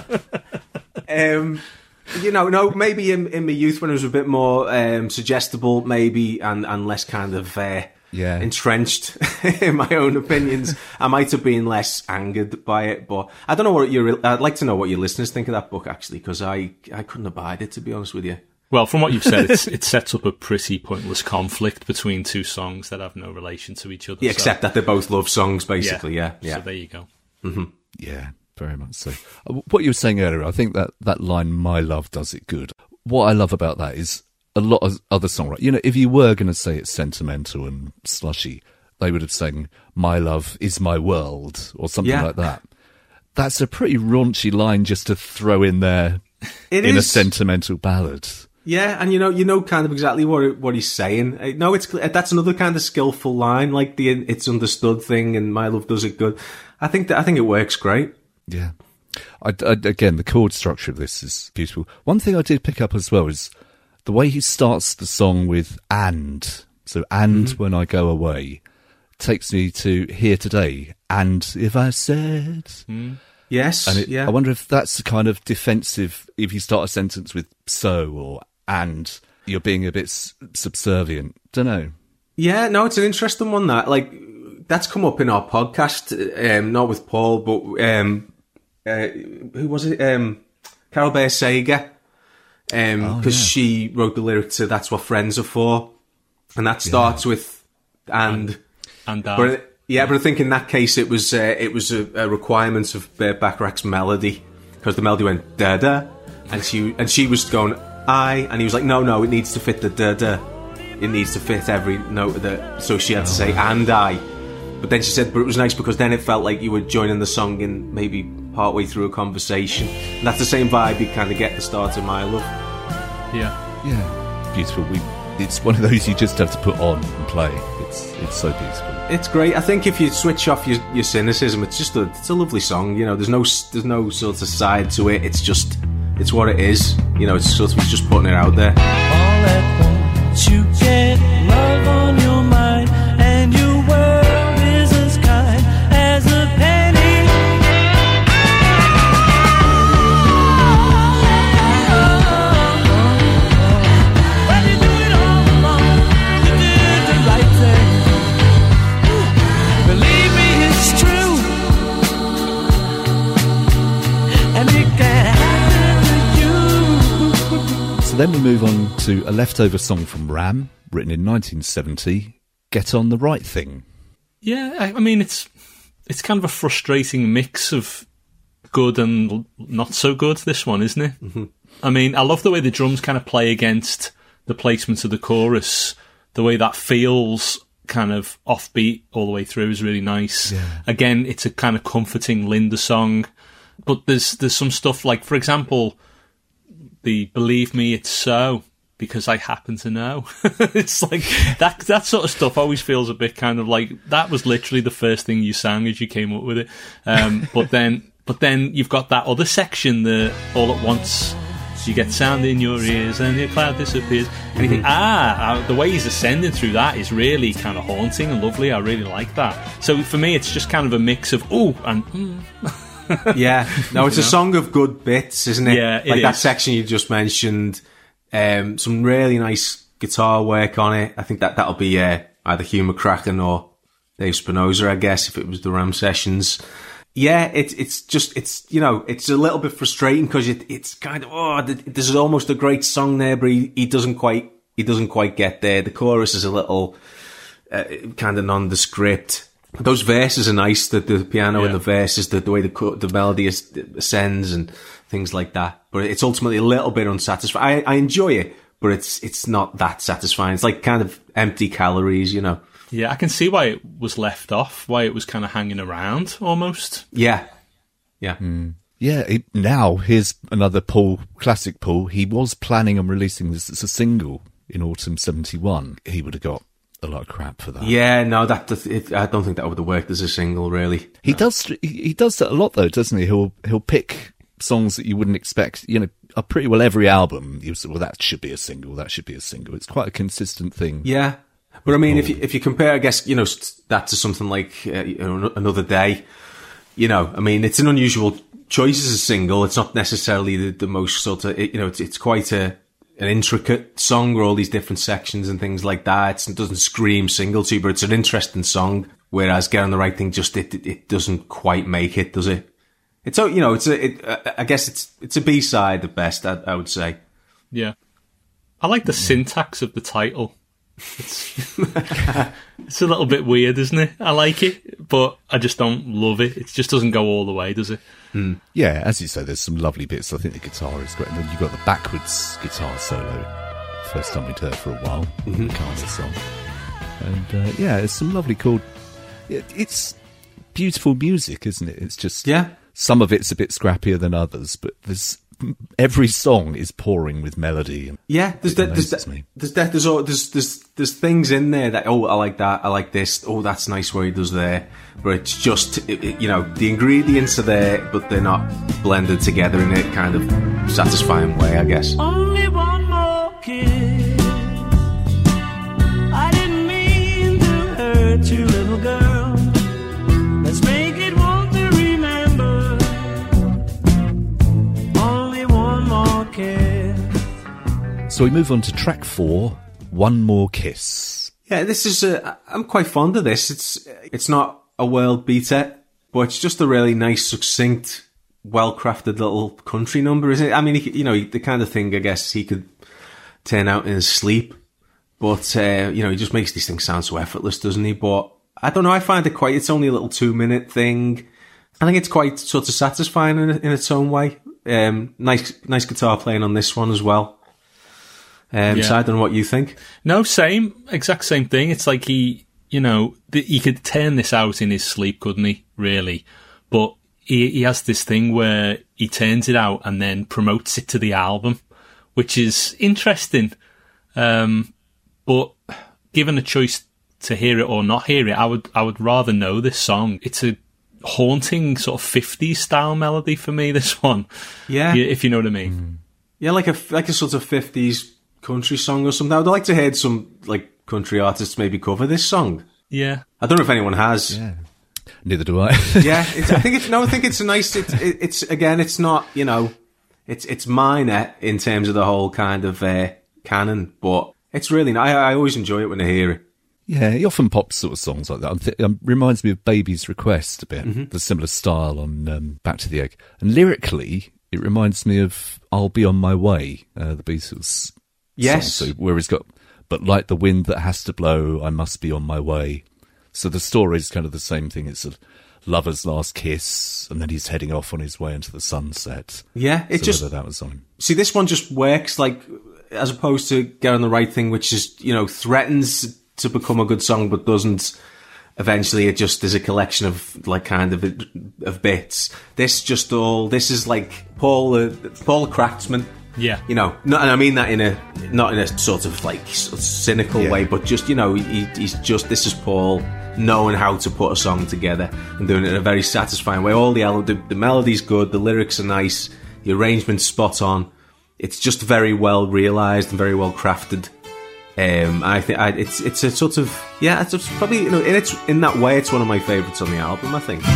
um, you know, no, maybe in, in my youth when I was a bit more um, suggestible, maybe, and, and less kind of uh, Yeah. entrenched in my own opinions, I might have been less angered by it. But I don't know what your. I'd like to know what your listeners think of that book, actually, because I I couldn't abide it, to be honest with you. Well, from what you've said, it's, it sets up a pretty pointless conflict between two songs that have no relation to each other. Yeah, so- except that they're both love songs, basically. Yeah, yeah. So there you go. Yeah, very much so. Uh, What you were saying earlier, I think that that line, "My love does it good." What I love about that is a lot of other songwriters. You know, if you were going to say it's sentimental and slushy, they would have sang "My love is my world" or something Yeah. like that. That's a pretty raunchy line just to throw in there It in a is. sentimental ballad. Yeah, and you know, you know, kind of exactly what what he's saying. Uh, No, it's that's another kind of skillful line, like the "it's understood" thing, and "My love does it good." I think that I think it works great. Yeah. I, I, again, the chord structure of this is beautiful. One thing I did pick up as well is the way he starts the song with "and." So, "and Mm-hmm. when I go away" takes me to "here today." And if I said, Yes, and it, yeah. I wonder if that's the kind of defensive. If you start a sentence with "so" or "and," you're being a bit s- subservient. Don't know. Yeah, no, it's an interesting one. That like that's come up in our podcast, um, not with Paul, but um, uh, who was it? Um, Carol Bayer Sager, because um, Oh, yeah. she wrote the lyric to "That's What Friends Are For," and that starts with "and." And uh, But yeah, but I think in that case it was uh, it was a, a requirement of uh, Bacharach's melody, because the melody went da da, and she and she was going I, and he was like, no, no, it needs to fit the da da, it needs to fit every note of the. So she had to say and I, but then she said, but it was nice because then it felt like you were joining the song in maybe partway through a conversation, and that's the same vibe you kind of get at the start of My Love. yeah. Yeah, beautiful. We, it's one of those you just have to put on and play. It's it's so beautiful. It's great. I think if you switch off your, your cynicism, it's just a it's a lovely song. You know, there's no there's no sort of side to it. It's just it's what it is. You know, it's sort of he's just putting it out there. All at once you get love on your mind, and your world is as kind as a penny. When you do it all alone, you did the right thing. Believe me, it's true, and it can happen to you. So then we move on to a leftover song from Ram, written in nineteen seventy, "Get On the Right Thing." Yeah, I, I mean, it's it's kind of a frustrating mix of good and l- not so good, this one, isn't it? Mm-hmm. I mean, I love the way the drums kind of play against the placement of the chorus. The way that feels kind of offbeat all the way through is really nice. Yeah. Again, it's a kind of comforting Linda song. But there's there's some stuff like, for example, the "Believe Me, It's So." because I happen to know. It's like that that sort of stuff always feels a bit kind of like that was literally the first thing you sang as you came up with it. Um, but then but then you've got that other section, the all at once. You get sound in your ears and the cloud disappears. And you think, ah, the way he's ascending through that is really kind of haunting and lovely. I really like that. So for me, it's just kind of a mix of, ooh, and mm. Yeah. No, it's You a know? song of good bits, isn't it? Yeah, it like that is. section you just mentioned. Um, some really nice guitar work on it. I think that that'll be uh, either Hugh McCracken or Dave Spinoza, I guess, if it was the Ram Sessions. Yeah, it's it's just it's you know it's a little bit frustrating because it, it's kind of oh there's almost a great song there, but he, he doesn't quite he doesn't quite get there. The chorus is a little uh, kind of nondescript. Those verses are nice. The the piano Yeah. and the verses, the, the way the co- the melody is, ascends and things like that. But it's ultimately a little bit unsatisfying. I, I enjoy it, but it's it's not that satisfying. It's like kind of empty calories, you know. Yeah, I can see why it was left off, why it was kind of hanging around almost. Yeah, yeah. Yeah, it, now here's another Paul, classic Paul. He was planning on releasing this as a single in autumn seventy-one. He would have got a lot of crap for that. Yeah, no, that, that it, I don't think that would have worked as a single, really. He does he, he does that a lot though, doesn't he? He'll he'll pick songs that you wouldn't expect. You know, uh, pretty well every album. You say, well, that should be a single. That should be a single. It's quite a consistent thing. Yeah, but I mean, if you if you compare, I guess you know that to something like uh, you know, Another Day. You know, I mean, it's an unusual choice as a single. It's not necessarily the, the most sort of you know, it's it's quite a an intricate song with all these different sections and things like that. It's, it doesn't scream single to you, but it's an interesting song. Whereas Get on the Right Thing just it it doesn't quite make it, does it? It's you know, it's a it, uh, I guess it's it's a B side at best. I, I would say. Yeah. I like the syntax of the title. It's, it's a little bit weird, isn't it? I like it, but I just don't love it. It just doesn't go all the way, does it? Mm. Yeah, as you say, there's some lovely bits. I think the guitar is great. And then you've got the backwards guitar solo. First time we'd heard for a while. Mm-hmm. The Carter song. And uh, yeah, there's some lovely chord. It, it's beautiful music, isn't it? It's just Yeah. some of it's a bit scrappier than others, but there's every song is pouring with melody. Yeah, there's It that, there's amazes that, me. there's that, there's all, there's there's there's things in there that oh I like that, I like this, oh that's nice what he does there, but it's just it, it, you know the ingredients are there, but they're not blended together in a kind of satisfying way, I guess. Only one more kiss. I didn't mean to hurt you, little girl. Let's make it one to remember. Only one more kiss. So we move on to track four, One More Kiss. Yeah, this is a, I'm quite fond of this. It's it's not a world beater, but it's just a really nice, succinct, well-crafted little country number, isn't it? I mean, he, you know, the kind of thing I guess he could turn out in his sleep, but uh, you know, he just makes these things sound so effortless, doesn't he? But I don't know. I find it quite. It's only a little two-minute thing. I think it's quite sort of satisfying in, in its own way. Um, nice, nice guitar playing on this one as well. Um, Yeah. So I don't know what you think. No, same, exact same thing. It's like he, you know, th- he could turn this out in his sleep, couldn't he? Really, but he he has this thing where he turns it out and then promotes it to the album, which is interesting. Um, but given a choice to hear it or not hear it, I would I would rather know this song. It's a haunting sort of fifties style melody for me. This one, Yeah. if you know what I mean. Yeah, like a like a sort of fifties country song or something. I would like to hear some like country artists maybe cover this song. Yeah. I don't know if anyone has. Yeah. Neither do I. Yeah, it's, I think it's no. I think it's a nice. It's, it, it's again. It's not. You know, it's it's minor in terms of the whole kind of uh, canon, but it's really. I I always enjoy it when I hear it. Yeah, he often pops sort of songs like that. I'm th- um, reminds me of Baby's Request a bit, Mm-hmm. the similar style on um, Back to the Egg. And lyrically, it reminds me of I'll Be On My Way, uh, the Beatles Yes. song. So where he's got, but like the wind that has to blow, I must be on my way. So the story is kind of the same thing. It's a lover's last kiss, and then he's heading off on his way into the sunset. Yeah, it so just whether that was on him. see this one just works like as opposed to Get on the Right Thing, which is you know threatens to become a good song but doesn't. Eventually, it just is a collection of like kind of of bits. This just all this is like Paul uh, Paul the Craftsman Yeah. You know, not, and I mean that in a not in a sort of like sort of cynical Yeah. way, but just, you know, he, he's just, this is Paul knowing how to put a song together and doing it in a very satisfying way. All the the, the melody's good, the lyrics are nice, the arrangement's spot on. It's just very well realised and very well crafted. Um, I think I, it's it's a sort of yeah, it's probably, you know, in its in that way, it's one of my favourites on the album, I think.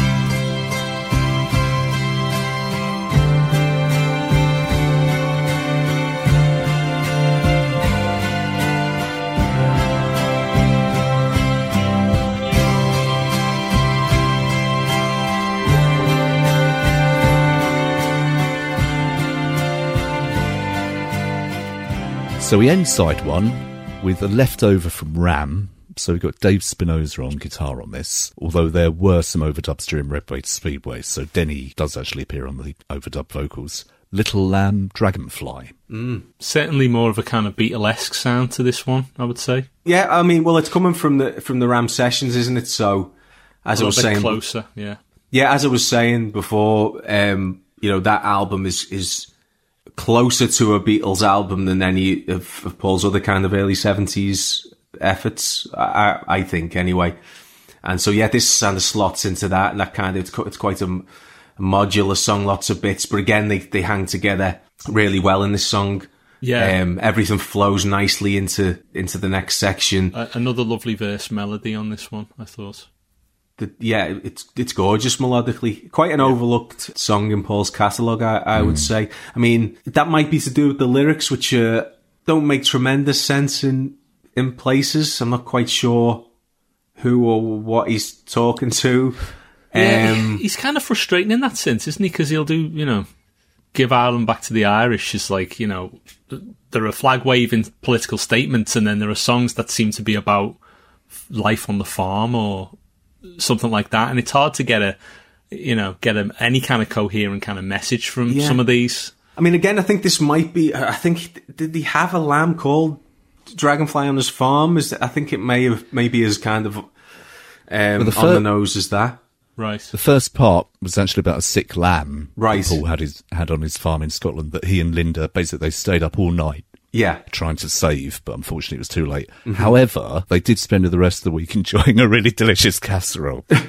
So we end side one with a leftover from Ram. So we've got Dave Spinoza on guitar on this, although there were some overdubs during Redway Speedway, so Denny does actually appear on the overdub vocals. Little Lamb, Dragonfly. Mm. Certainly more of a kind of Beatlesque sound to this one, I would say. Yeah, I mean, well, it's coming from the from the Ram sessions, isn't it? So, as a I was bit saying, closer, yeah, yeah, as I was saying before, um, you know, that album is is closer to a Beatles album than any of, of Paul's other kind of early seventies efforts, I, I think, anyway. And so, yeah, this kind of slots into that, and that kind of, it's, it's quite a, a modular song, lots of bits, but again, they, they hang together really well in this song. Yeah. Um, everything flows nicely into, into the next section. Uh, another lovely verse melody on this one, I thought. The, yeah, it's it's gorgeous melodically. Quite an yeah. overlooked song in Paul's catalogue, I, I mm. would say. I mean, that might be to do with the lyrics, which uh, don't make tremendous sense in in places. I'm not quite sure who or what he's talking to. Yeah, um, he's kind of frustrating in that sense, isn't he? Because he'll do, you know, give Ireland back to the Irish is like, you know, there are flag-waving political statements, and then there are songs that seem to be about life on the farm or something like that, and it's hard to get a, you know, get a, any kind of coherent kind of message from yeah. some of these. I mean, again, I think this might be. I think did he have a lamb called Dragonfly on his farm? Is I think it may have maybe as kind of um, well, the fir- on the nose as that. Right. The first part was actually about a sick lamb right. that Paul had his had on his farm in Scotland that he and Linda basically they stayed up all night. Yeah. Trying to save, but unfortunately it was too late. Mm-hmm. However, they did spend the rest of the week enjoying a really delicious casserole. I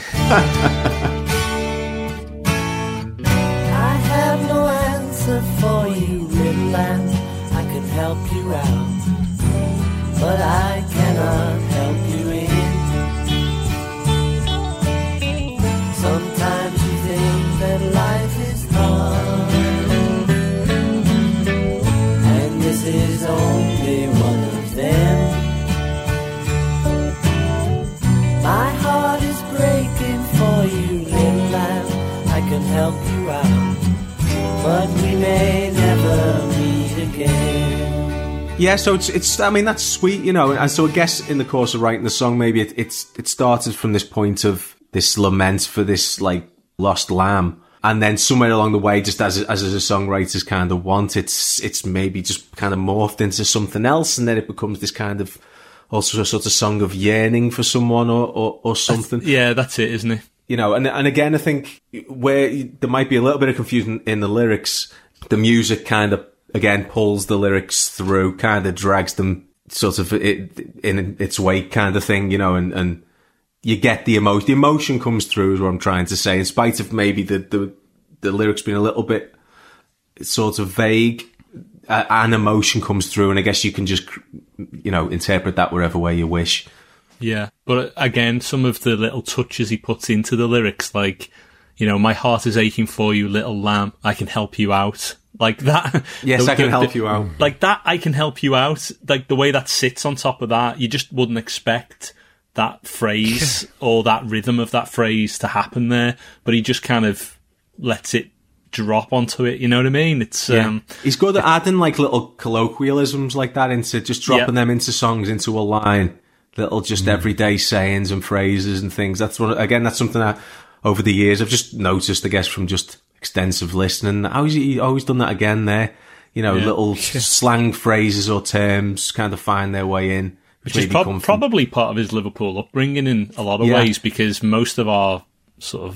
have no answer for you, little lamb. I can help you out, but I cannot help you in. Sometimes you think that life is hard. This is only one of them. My heart is breaking for you, little lamb. I can help you out, but we may never meet again. Yeah, so it's it's. I mean, that's sweet, you know. And so I guess in the course of writing the song, maybe it it's it started from this point of this lament for this like lost lamb. And then somewhere along the way, just as as, as a songwriter's kind of want, it's it's maybe just kind of morphed into something else, and then it becomes this kind of also a sort of song of yearning for someone or or, or something. That's, yeah, that's it, isn't it? You know, and and again, I think where there might be a little bit of confusion in the lyrics, the music kind of again pulls the lyrics through, kind of drags them sort of in its wake, kind of thing, you know, and and. You get the emotion. The emotion comes through, is what I'm trying to say. In spite of maybe the the, the lyrics being a little bit sort of vague, uh, an emotion comes through, and I guess you can just, you know, interpret that wherever way you wish. Yeah, but again, some of the little touches he puts into the lyrics, like, you know, my heart is aching for you, little lamb. I can help you out. Like that. Yes, the, I can the, help the, you out. Like that, I can help you out. Like the way that sits on top of that, you just wouldn't expect that phrase or that rhythm of that phrase to happen there, but he just kind of lets it drop onto it, you know what I mean? It's yeah. um he's good at adding like little colloquialisms like that into just dropping yeah. them into songs, into a line, little just mm. everyday sayings and phrases and things. That's what, again, that's something that over the years I've just noticed, I guess, from just extensive listening. How has he always done that again there? You know, yeah. little slang phrases or terms kind of find their way in. Which is prob- probably part of his Liverpool upbringing in a lot of yeah. ways, because most of our sort of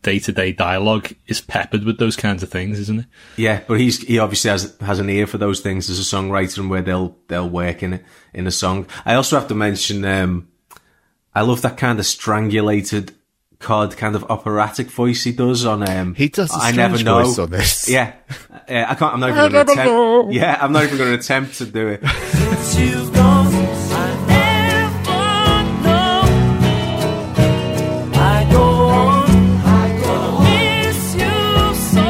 day-to-day dialogue is peppered with those kinds of things, isn't it? Yeah, but he's he obviously has has an ear for those things as a songwriter and where they'll they'll work in it in a song. I also have to mention, um, I love that kind of strangulated, cod kind of operatic voice he does on. Um, He does a I strange never know. voice on this. Yeah, uh, I can't. I'm not even going to attempt. Yeah, I'm not even going to attempt to do it. Since you've gone, I never know. I go on, I go miss you so.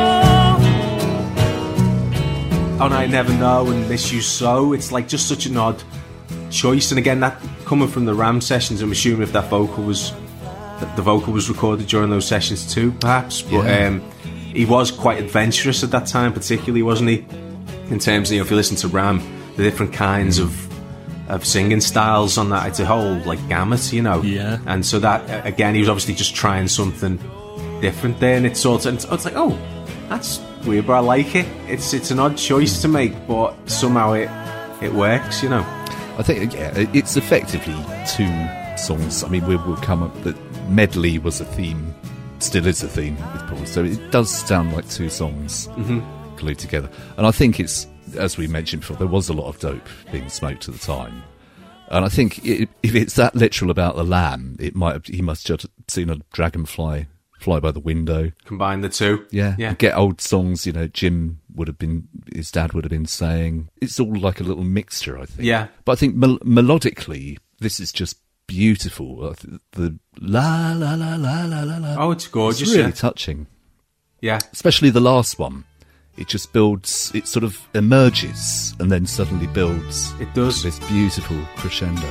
On I Never Know and Miss You So. It's like just such an odd choice. And again, that coming from the Ram sessions, I'm assuming if that vocal was that the vocal was recorded during those sessions too, perhaps. But Yeah. um, he was quite adventurous at that time, particularly, wasn't he? In terms of, you know, if you listen to Ram, the different kinds of of singing styles on that, it's a whole like gamut, you know. Yeah. And so that uh, again, he was obviously just trying something different there, and it's sort of it's, it's like, oh, that's weird, but I like it. It's it's an odd choice to make, but somehow it it works, you know. I think, yeah, it's effectively two songs. I mean, we will come up that medley was a theme, still is a theme with Paul, so it does sound like two songs Mm-hmm. glued together. And I think it's, as we mentioned before, there was a lot of dope being smoked at the time. And I think it, if it's that literal about the lamb, it might have, he must have just seen a dragonfly fly by the window. Combine the two. Yeah, Yeah. get old songs, you know, Jim would have been, his dad would have been saying. It's all like a little mixture, I think. Yeah. But I think mel- melodically, this is just beautiful. I th- The la la la la la la la. Oh, it's gorgeous. It's really yeah. touching. yeah. Especially the last one. It just builds, it sort of emerges and then suddenly builds It does. this beautiful crescendo.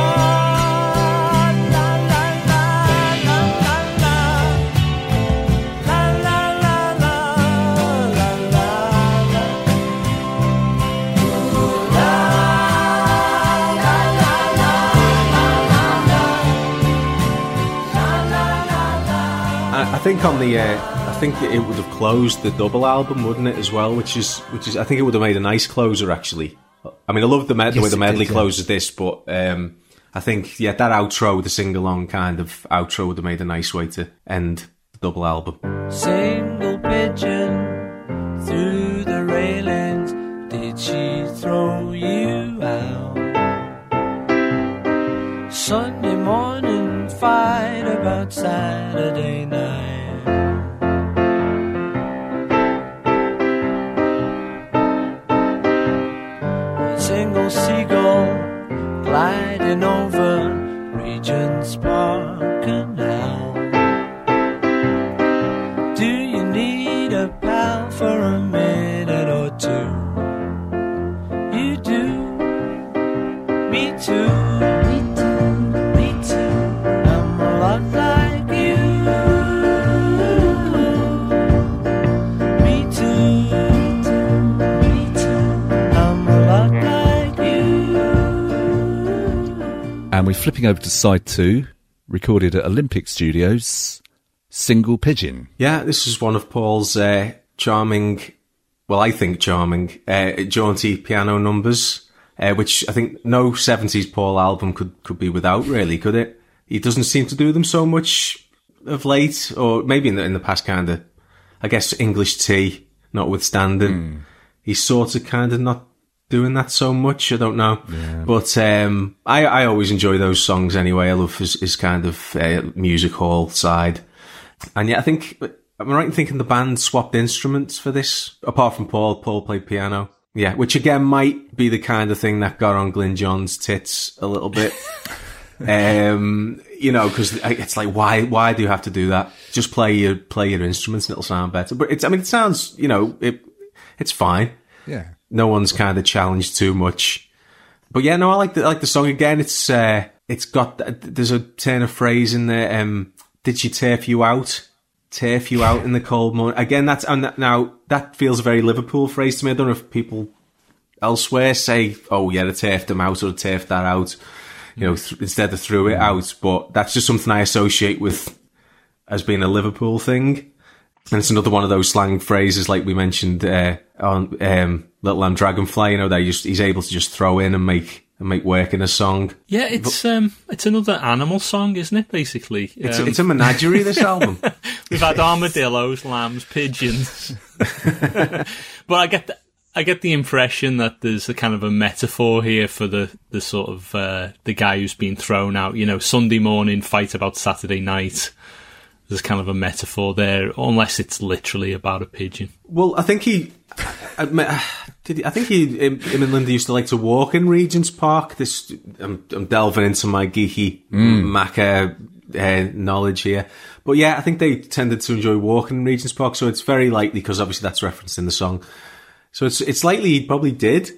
I I think on the, uh, I think it would have closed the double album, wouldn't it, as well? Which is, which is, I think it would have made a nice closer, actually. I mean, I love the, med- the Yes, way the it medley did, yeah. closes this, but um, I think, yeah, that outro, the sing-along kind of outro, would have made a nice way to end the double album. Single pigeon through the railings. Did she throw you out? Sunday morning fight about Saturday night. A single seagull gliding over Regent's Park Canal. Do you need a pal for a minute or two? You do. Me too. Me too. Me too. I'm a lot like you. Me too. Me too. Me too. I'm a lot like you. And we're flipping over to side two, recorded at Olympic Studios, Single Pigeon. Yeah, this is one of Paul's uh, charming, well, I think charming, uh, jaunty piano numbers, uh, which I think no seventies Paul album could, could be without, really, could it? He doesn't seem to do them so much of late, or maybe in the, in the past, kind of, I guess, English tea, notwithstanding. Mm. He's sort of kind of not doing that so much, I don't know. Yeah. But um, I, I always enjoy those songs anyway. I love his, his kind of uh, music hall side. And yeah, I think, am I right in thinking the band swapped instruments for this? Apart from Paul, Paul played piano. Yeah, which again might be the kind of thing that got on Glyn John's tits a little bit. um, you know, because it's like, why, why do you have to do that? Just play your, play your instruments and it'll sound better. But it's, I mean, it sounds, you know, it, it's fine. Yeah. No one's kind of challenged too much. But yeah, no, I like the, I like the song again. It's, uh, it's got, there's a turn of phrase in there, um, did she turf you out? Turf you out in the cold morning. Again, that's, and that, now, that feels a very Liverpool phrase to me. I don't know if people elsewhere say, oh yeah, they turfed them out or they turfed that out, you know, th- instead of threw it out. But that's just something I associate with as being a Liverpool thing. And it's another one of those slang phrases, like we mentioned, uh, on, um, Little Lamb Dragonfly, you know, that just, he's able to just throw in and make, and make work in a song. Yeah, it's um, it's another animal song, isn't it? Basically, It's, um, it's a menagerie. This album. we've had armadillos, lambs, pigeons, but I get the, I get the impression that there's a kind of a metaphor here for the the sort of uh, the guy who's been thrown out. You know, Sunday morning fight about Saturday night. There's kind of a metaphor there, unless it's literally about a pigeon. Well, I think he, I, did he, I think he, him, him and Linda used to like to walk in Regent's Park. This, I'm, I'm delving into my geeky mm. Macca uh, knowledge here, but yeah, I think they tended to enjoy walking in Regent's Park. So it's very likely, because obviously that's referenced in the song. So it's it's likely he probably did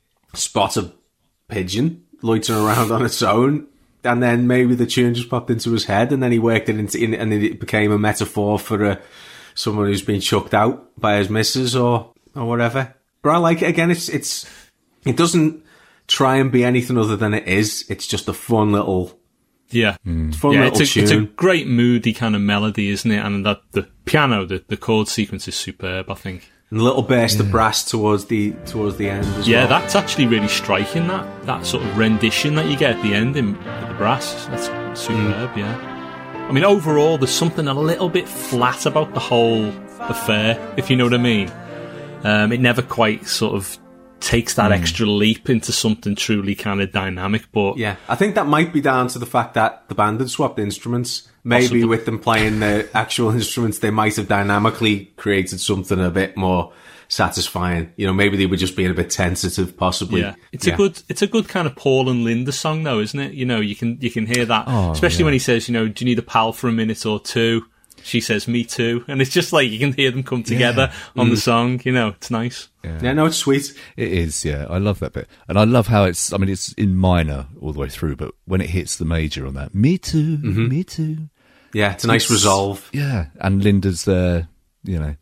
spot a pigeon loitering around on its own. And then maybe the tune just popped into his head, and then he worked it into, in, and it became a metaphor for uh, someone who's been chucked out by his missus or or whatever. But I like it. Again, it's it's it doesn't try and be anything other than it is. It's just a fun little yeah, mm. fun yeah. little It's a, tune. it's a great moody kind of melody, isn't it? And that the piano, the the chord sequence is superb, I think. And a little burst yeah. of brass towards the towards the end as yeah, well. Yeah, that's actually really striking, that that sort of rendition that you get at the end in with the brass. That's superb, mm. yeah. I mean, overall, there's something a little bit flat about the whole affair, if you know what I mean. Um, it never quite sort of takes that mm. extra leap into something truly kind of dynamic, but... Yeah, I think that might be down to the fact that the band had swapped instruments. Maybe Possibly. with them playing the actual instruments, they might have dynamically created something a bit more satisfying. You know, maybe they were just being a bit tentative, possibly. Yeah, it's yeah. a good, it's a good kind of Paul and Linda song, though, isn't it? You know, you can you can hear that, oh, especially yeah. when he says, you know, do you need a pal for a minute or two? She says, me too, and it's just like you can hear them come together yeah. on mm. the song. You know, it's nice. Yeah. yeah, no, it's sweet. It is, yeah. I love that bit. And I love how it's, I mean, it's in minor all the way through, but when it hits the major on that, me too, mm-hmm. me too. Yeah, it's a nice it's, resolve. Yeah, and Linda's there, you know,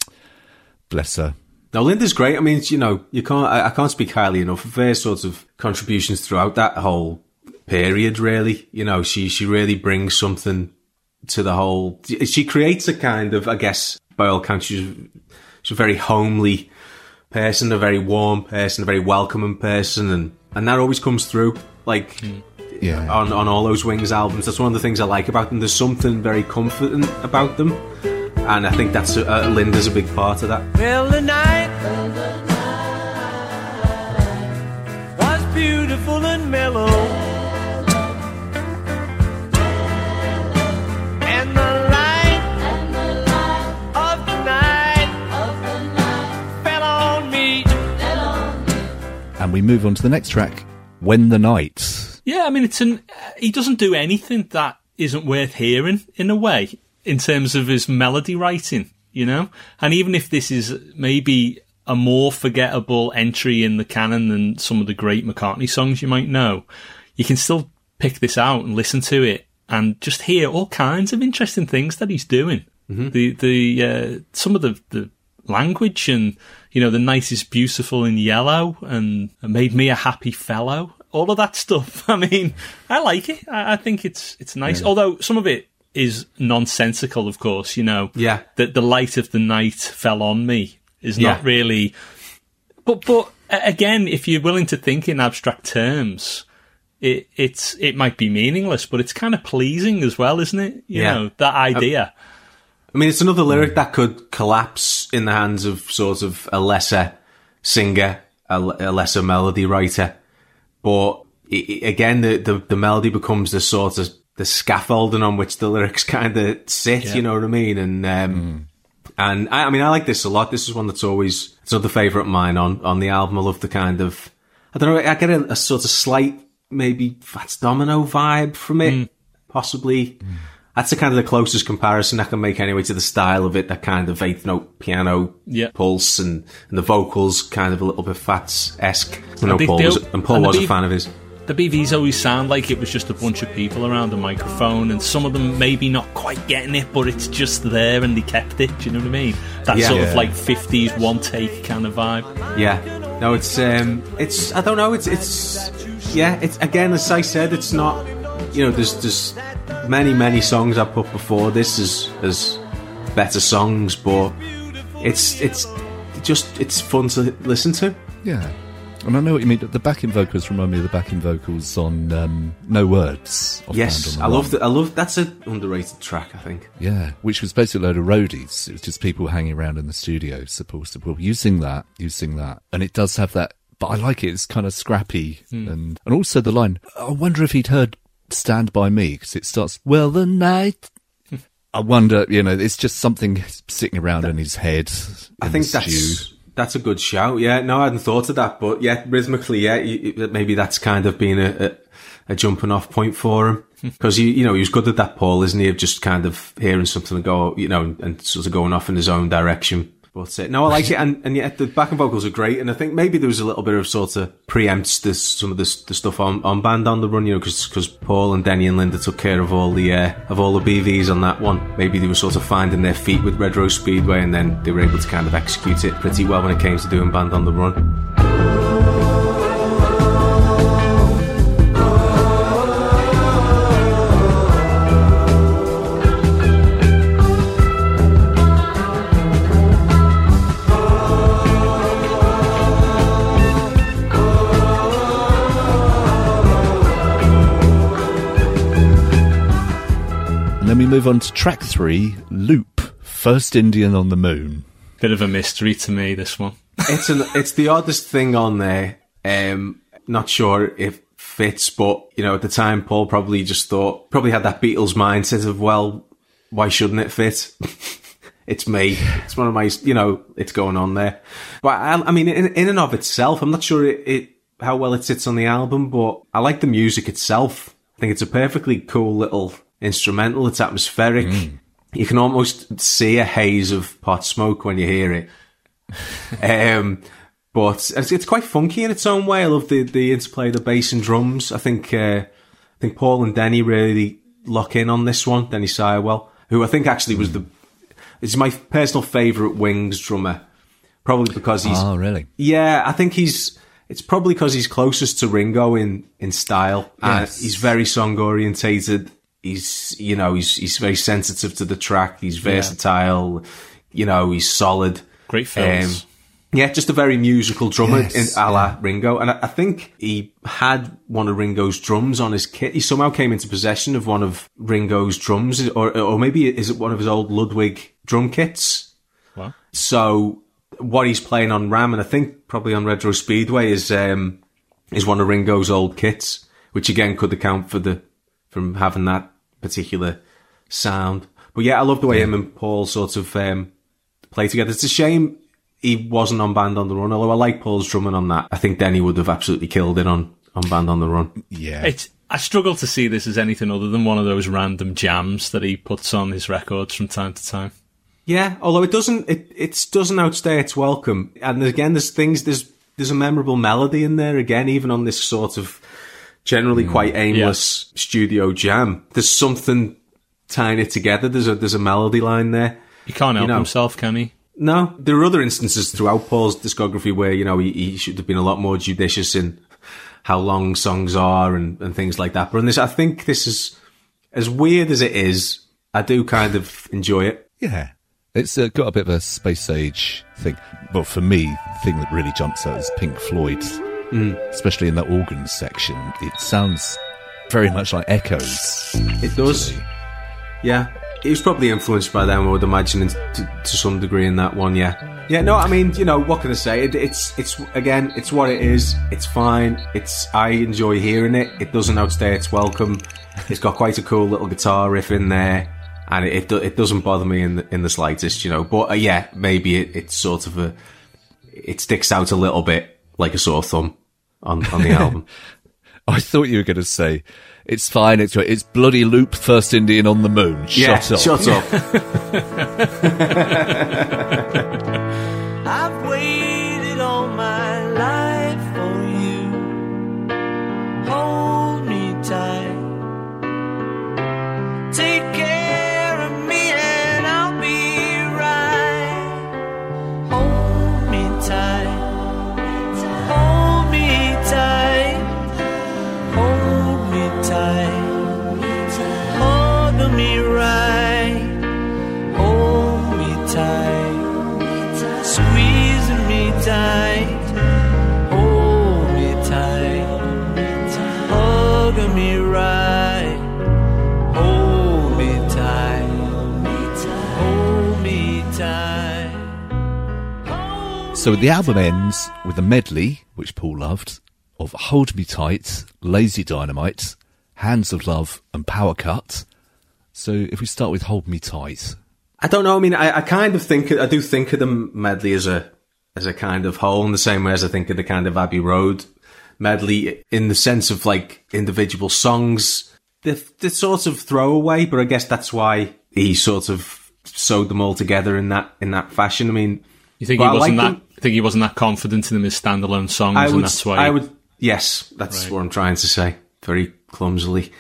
bless her. Now, Linda's great. I mean, you know, you can't, I, I can't speak highly enough of her sort of contributions throughout that whole period, really. You know, she, she really brings something to the whole, she creates a kind of, I guess, by all accounts, she's, she's a very homely person, a very warm person, a very welcoming person, and, and that always comes through, like, mm. yeah. on, on all those Wings albums. That's one of the things I like about them. There's something very comforting about them, and I think that's, uh, Linda's a big part of that. Well, the night, was beautiful and mellow. And we move on to the next track, When the Night. Yeah, I mean, it's an he doesn't do anything that isn't worth hearing, in a way, in terms of his melody writing, you know? And even if this is maybe a more forgettable entry in the canon than some of the great McCartney songs you might know, you can still pick this out and listen to it and just hear all kinds of interesting things that he's doing. Mm-hmm. The the uh, some of the, the language and, you know, the night is beautiful in yellow and made me a happy fellow. All of that stuff. I mean, I like it. I, I think it's it's nice. Yeah. Although some of it is nonsensical, of course, you know. Yeah. That the light of the night fell on me is yeah. not really... But but again, if you're willing to think in abstract terms, it it's it might be meaningless, but it's kind of pleasing as well, isn't it? You yeah. know, that idea. I mean, it's another lyric that could collapse in the hands of sort of a lesser singer, a, a lesser melody writer. But it, it, again, the, the, the melody becomes the sort of the scaffolding on which the lyrics kind of sit, yeah. you know what I mean? And um, mm. and I, I mean, I like this a lot. This is one that's always, it's another favourite of mine on, on the album. I love the kind of, I don't know, I get a, a sort of slight, maybe Fats Domino vibe from it, mm. possibly. Mm. That's the kind of the closest comparison I can make anyway to the style of it, that kind of eighth note piano yeah. pulse and, and the vocals kind of a little bit Fats-esque. I know and Paul the, was, and Paul and was B- a fan of his. The B Vs always sound like it was just a bunch of people around a microphone, and some of them maybe not quite getting it, but it's just there and they kept it, do you know what I mean? That yeah. sort yeah. of like fifties one take kind of vibe. Yeah. No, it's, um, it's, I don't know, it's, it's, yeah, it's, again, as I said, it's not, you know, there's, there's many, many songs I've put before this as, as better songs, but it's, it's just, it's fun to listen to. Yeah. And I know what you mean. The backing vocals remind me of the backing vocals on um, No Words. Of Yes, Band I on the love Run. that. I love that's an underrated track, I think. Yeah, which was basically a load of roadies. It was just people hanging around in the studio, supposed to. Well, you sing that, you sing that, and it does have that. But I like it. It's kind of scrappy, Hmm. and and also the line. I wonder if he'd heard "Stand by Me" because it starts. Well, the night. I wonder, you know, it's just something sticking around in his head. I in think the that's stew. that's a good shout. Yeah, no, I hadn't thought of that, but yeah, rhythmically, yeah, you, you- maybe that's kind of been a, a, a jumping off point for him because you you know he was good at that, Paul, isn't he? Of just kind of hearing something and go, you know, and sort of going off in his own direction. But uh, no, I like it, and and yet the backing vocals are great, and I think maybe there was a little bit of sort of preempts this some of this the stuff on, on Band on the Run, you know, because Paul and Denny and Linda took care of all the uh, of all the B Vs on that one. Maybe they were sort of finding their feet with Red Rose Speedway, and then they were able to kind of execute it pretty well when it came to doing Band on the Run. And then we move on to track three, Loop, First Indian on the Moon. Bit of a mystery to me, this one. It's an it's the oddest thing on there. Um, not sure if it fits, but you know, at the time, Paul probably just thought, probably had that Beatles mindset of, well, why shouldn't it fit? It's me. It's one of my, you know, it's going on there. But I, I mean, in, in and of itself, I'm not sure it, it how well it sits on the album, but I like the music itself. I think it's a perfectly cool little instrumental. It's atmospheric. Mm. You can almost see a haze of pot smoke when you hear it. um, but it's, it's quite funky in its own way. I love the, the interplay of the bass and drums. I think uh, I think Paul and Denny really lock in on this one. Denny Sirewell, who I think actually was the is my personal favourite Wings drummer, probably because he's oh really yeah. I think he's it's probably because he's closest to Ringo in in style. Yes. And he's very song orientated. He's, you know, he's he's very sensitive to the track. He's versatile. Yeah. You know, he's solid. Great fills. Um, yeah, just a very musical drummer Yes, in a la yeah. Ringo. And I, I think he had one of Ringo's drums on his kit. He somehow came into possession of one of Ringo's drums, or or maybe is it one of his old Ludwig drum kits? What? So what he's playing on Ram, and I think probably on Red Rose Speedway, is um, is one of Ringo's old kits, which again could account for the from having that particular sound. But yeah, I love the way yeah. him and Paul sort of um, play together. It's a shame he wasn't on Band on the Run, although I like Paul's drumming on that. I think Denny would have absolutely killed it on, on Band on the Run. Yeah. It's, I struggle to see this as anything other than one of those random jams that he puts on his records from time to time. Yeah, although it doesn't, it, it doesn't outstay its welcome. And again, there's things, there's, there's a memorable melody in there again, even on this sort of generally mm, quite aimless yeah. studio jam. There's something tying it together. There's a, there's a melody line there. He can't help you know. himself, can he? No, there are other instances throughout Paul's discography where, you know, he, he should have been a lot more judicious in how long songs are and, and things like that. But in this, I think this is, as weird as it is, I do kind of enjoy it. Yeah. It's uh, got a bit of a space age thing. Well, for me, the thing that really jumps out is Pink Floyd, mm. especially in the organ section. It sounds very much like Echoes. It does. Yeah. He was probably influenced by them, I would imagine, to, to some degree in that one, yeah. Yeah, no, I mean, you know, what can I say? It, it's, it's again, it's what it is. It's fine. It's, I enjoy hearing it. It doesn't outstay its welcome. It's got quite a cool little guitar riff in there, and it, it, it doesn't bother me in the, in the slightest, you know. But uh, yeah, maybe it, it's sort of a, it sticks out a little bit like a sore thumb on, on the album. I thought you were going to say, it's fine, it's it's bloody Loop, First Indian on the Moon. Yeah, shut up. Shut up. I've waited all my life for you. Hold me tight. Take care of me and I'll be right. Hold me tight. Hold me tight. Hold me tight. Hold me right. Hold me tight. So the album ends with a medley, which Paul loved, of Hold Me Tight, Lazy Dynamite, Hands of Love and Power Cut. So if we start with Hold Me Tight. I don't know, I mean, I, I kind of think, I do think of the medley as a as a kind of whole, in the same way as I think of the kind of Abbey Road medley, in the sense of like individual songs. They're, they're sort of throwaway, but I guess that's why he sort of sewed them all together in that in that fashion. I mean, you think he wasn't like that? Them. Think he wasn't that confident in them as standalone songs, I would, and that's why. I would. Yes, that's right. what I'm trying to say. Very clumsily.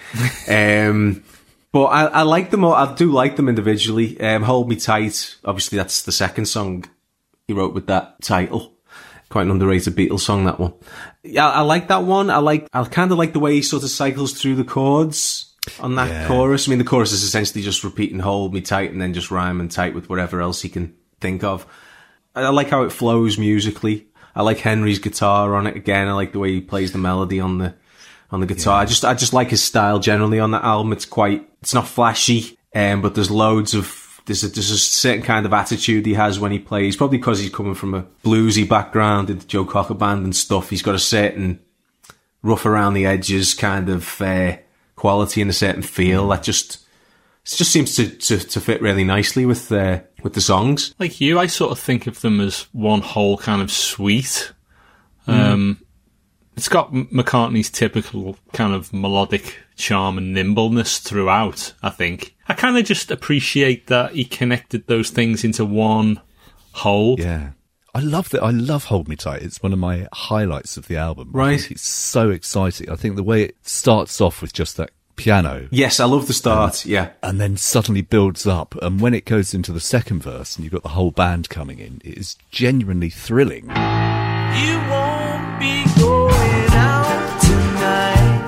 um, but I, I like them all. I do like them individually. Um, Hold Me Tight. Obviously, that's the second song he wrote with that title. Quite an underrated Beatles song, that one. Yeah, I like that one. I like. I kind of like the way he sort of cycles through the chords on that yeah. chorus. I mean, the chorus is essentially just repeating "Hold Me Tight" and then just rhyming tight with whatever else he can think of. I like how it flows musically. I like Henry's guitar on it again. I like the way he plays the melody on the on the guitar. Yeah. I just I just like his style generally on that album. It's quite. It's not flashy, um, but there's loads of. There's a, there's a certain kind of attitude he has when he plays, probably because he's coming from a bluesy background in the Joe Cocker band and stuff. He's got a certain rough around the edges kind of uh, quality and a certain feel that just it just seems to, to, to fit really nicely with uh, with the songs. Like you, I sort of think of them as one whole kind of suite. Um, mm. It's got McCartney's typical kind of melodic charm and nimbleness throughout, I think. I kind of just appreciate that he connected those things into one whole. Yeah. I love that. I love Hold Me Tight. It's one of my highlights of the album. Right. I think it's so exciting. I think the way it starts off with just that piano. Yes, I love the start, and, yeah. And then suddenly builds up. And when it goes into the second verse and you've got the whole band coming in, it is genuinely thrilling. You won't be going out tonight.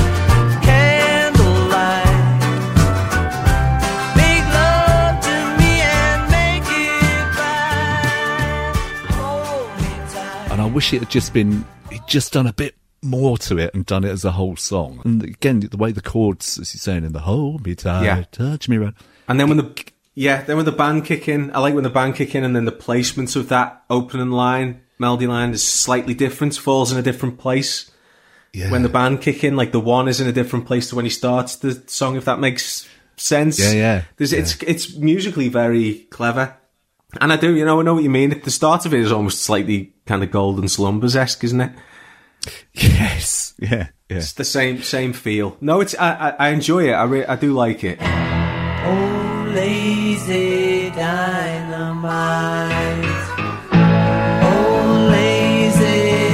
Candlelight. Make love to me and make it right. Hold me tight. And I wish it had just been, he'd just done a bit more to it and done it as a whole song. And again, the way the chords, as he's saying in the Hold Me Tight, yeah. touch me right. And then when the, yeah, then when the band kick in, I like when the band kick in and then the placement of that opening line, melody line is slightly different, falls in a different place. Yeah. When the band kick in, like the one is in a different place to when he starts the song, if that makes sense. Yeah, yeah. There's, yeah. It's it's musically very clever. And I do, you know, I know what you mean. The start of it is almost slightly kind of Golden Slumbers-esque, isn't it? Yes, yeah, yeah. It's the same same feel. No, it's I I, I enjoy it. I re- I do like it. Oh, lazy dynamite. Oh, lazy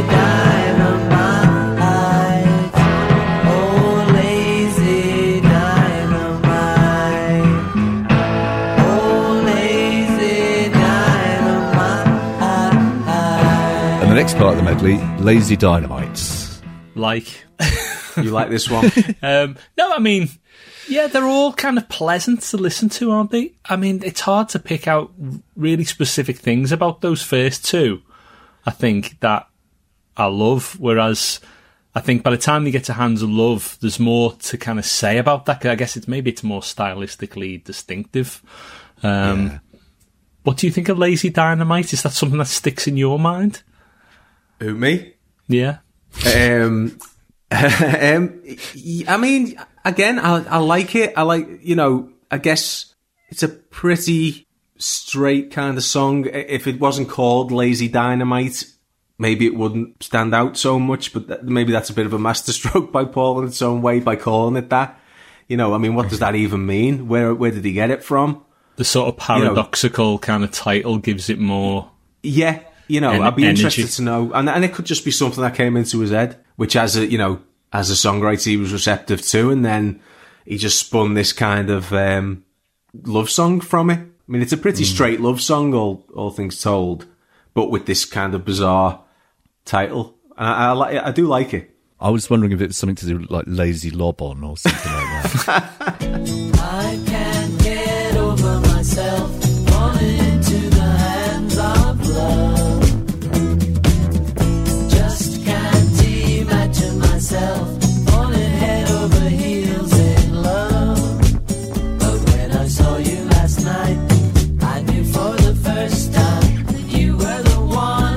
dynamite. Oh, lazy dynamite. Oh, lazy dynamite. And the next part of the medley, Lazy Dynamite. Like. You like this one? um, no, I mean, yeah, they're all kind of pleasant to listen to, aren't they? I mean, it's hard to pick out really specific things about those first two, I think, that I love, whereas I think by the time you get to Hands of Love, there's more to kind of say about that, 'cause I guess it's maybe it's more stylistically distinctive. Um, yeah. What do you think of Lazy Dynamite? Is that something that sticks in your mind? Who, me? Yeah. Um... um, I mean, again, I, I like it. I like, you know, I guess it's a pretty straight kind of song. If it wasn't called Lazy Dynamite, maybe it wouldn't stand out so much, but th- maybe that's a bit of a masterstroke by Paul in its own way by calling it that. You know, I mean, what does that even mean? Where where did he get it from? The sort of paradoxical you know, kind of title gives it more. Yeah. You know, En- I'd be energy. interested to know, and and it could just be something that came into his head, which as a you know as a songwriter he was receptive to, and then he just spun this kind of um, love song from it. I mean, it's a pretty mm. straight love song, all all things told, but with this kind of bizarre title. And I, I like, I do like it. I was wondering if it was something to do with like Lazy Lob On or something like that. I can't get over myself, falling into the hands of love. Just can't imagine myself falling head over heels in love. But when I saw you last night, I knew for the first time that you were the one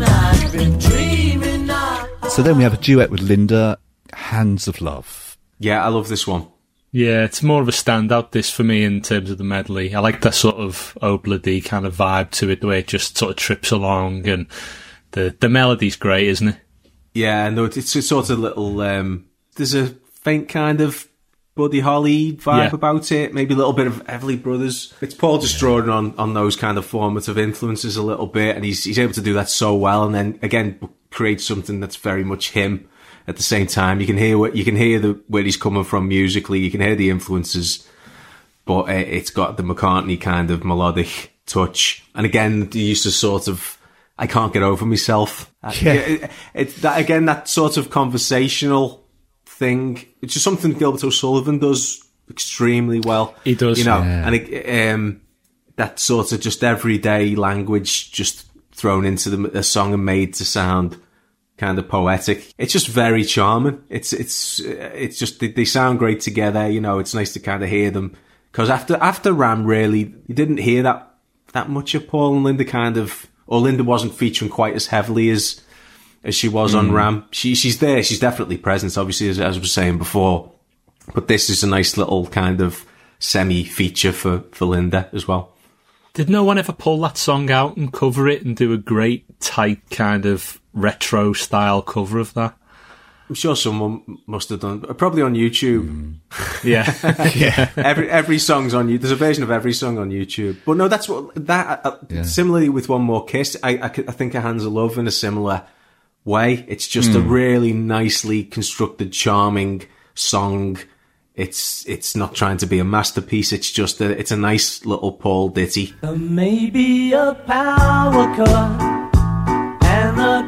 So then we have a duet with Linda, Hands of Love. Yeah, I love this one. Yeah, it's more of a standout, this, for me, in terms of the medley. I like that sort of Obla-D kind of vibe to it, the way it just sort of trips along, and the the melody's great, isn't it? Yeah, no, it's a sort of little, um, there's a faint kind of Buddy Holly vibe Yeah. about it, maybe a little bit of Everly Brothers. It's Paul just drawing on, on those kind of formative influences a little bit, and he's he's able to do that so well, and then, again, create something that's very much him. At the same time, you can hear what you can hear the where he's coming from musically. You can hear the influences, but uh, it's got the McCartney kind of melodic touch. And again, the use of sort of "I can't get over myself." Yeah. It, it's that again, that sort of conversational thing. It's just something Gilbert O'Sullivan does extremely well. He does, you know, yeah. and it, um, that sort of just everyday language just thrown into the a song and made to sound kind of poetic. It's just very charming. It's it's it's just they, they sound great together. You know, it's nice to kind of hear them, because after after Ram, really, you didn't hear that that much of Paul and Linda. Kind of, or Linda wasn't featuring quite as heavily as as she was mm. on Ram. She she's there. She's definitely present, obviously, as, as I was saying before. But this is a nice little kind of semi feature for for Linda as well. Did no one ever pull that song out and cover it and do a great, tight kind of retro-style cover of that? I'm sure someone must have done, probably on YouTube. Mm. Yeah. Yeah. every every song's on YouTube. There's a version of every song on YouTube. But no, that's what, that, uh, yeah. Similarly with One More Kiss, I, I, I think of Hands of Love in a similar way. It's just mm. a really nicely constructed, charming song. It's it's not trying to be a masterpiece. It's just a it's a nice little Paul ditty. There may be a power cut and the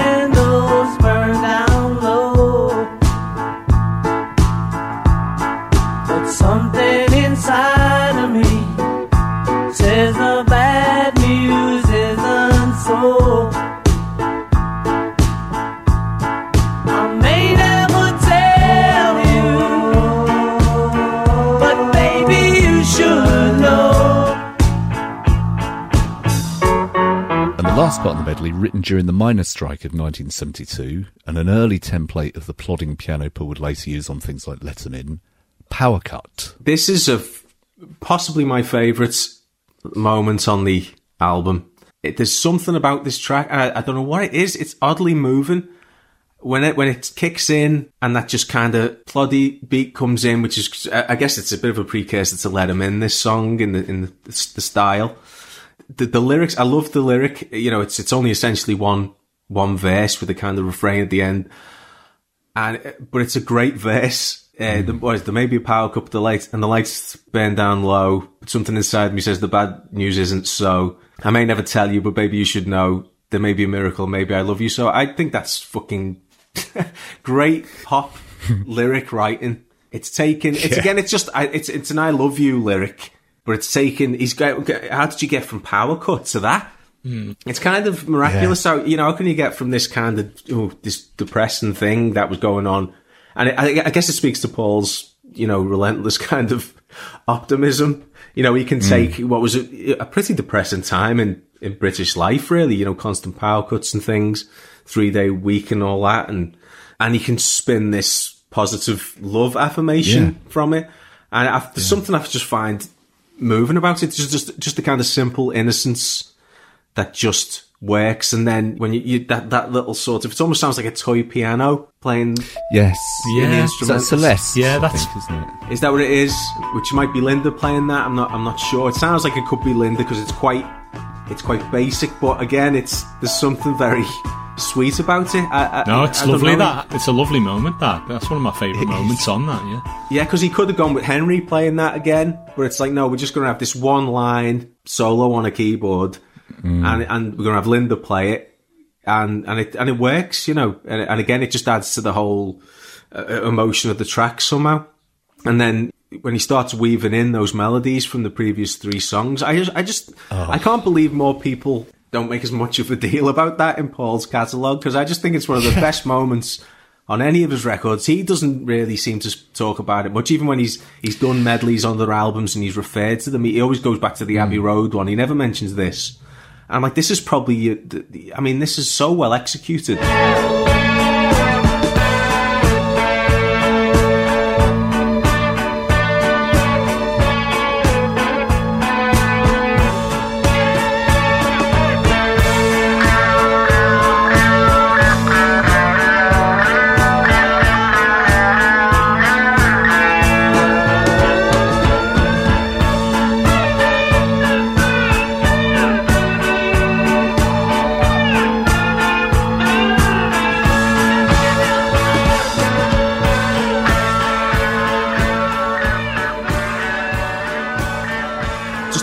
candles burn down low, but something inside of me says the bad news isn't so. I may never tell you, but baby you should know. And the last part of the medley, written during the miners' strike of nineteen seventy-two, and an early template of the plodding piano Paul would later use on things like Let 'Em In, Power Cut. This is a f- possibly my favourite moment on the album. It, there's something about this track. I, I don't know what it is. It's oddly moving. When it when it kicks in and that just kind of ploddy beat comes in, which is, I guess it's a bit of a precursor to Let 'Em In, this song, in the in the, the style. The, the lyrics, I love the lyric. You know, it's it's only essentially one one verse with a kind of refrain at the end, and but it's a great verse. Uh, the, what is, there may be a power cut, the lights and the lights burn down low. But something inside me says the bad news isn't so. I may never tell you, but baby, you should know. There may be a miracle, maybe I love you. So I think that's fucking great pop lyric writing. It's taken. It's Yeah. again. It's just. It's it's an I love you lyric, but it's taken. He's got. How did you get from power cut to that? Mm. It's kind of miraculous. Yeah. How you know? How can you get from this kind of oh, this depressing thing that was going on? And it, I, I guess it speaks to Paul's, you know, relentless kind of optimism. You know, he can take mm. what was a, a pretty depressing time in, in British life, really, you know, constant power cuts and things, three day week and all that. And, and he can spin this positive love affirmation yeah. from it. And I, there's yeah. something I just find moving about it. It's just, just the kind of simple innocence that just works. And then when you, you that, that little sort of, it almost sounds like a toy piano playing. Yes. Yeah. The So that's Celeste. Yeah, that's- I think, isn't it? Is that what it is? Which might be Linda playing that. I'm not. I'm not sure. It sounds like it could be Linda because it's quite. It's quite basic, but again, it's there's something very sweet about it. I, I, No, it's I don't lovely. know. That it's a lovely moment. That that's one of my favourite moments on that. Yeah. Yeah, because he could have gone with Henry playing that again, but it's like no, we're just going to have this one line solo on a keyboard, mm. and and we're going to have Linda play it, and and it and it works, you know. And, and again, it just adds to the whole uh, emotion of the track somehow. And then when he starts weaving in those melodies from the previous three songs, I just, I just, oh. I can't believe more people don't make as much of a deal about that in Paul's catalogue, because I just think it's one of the best moments on any of his records. He doesn't really seem to talk about it much, even when he's he's done medleys on their albums and he's referred to them. He always goes back to the mm. Abbey Road one. He never mentions this. And I'm like, this is probably, I mean, this is so well executed.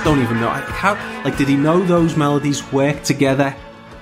just don't even know how. Like, did he know those melodies work together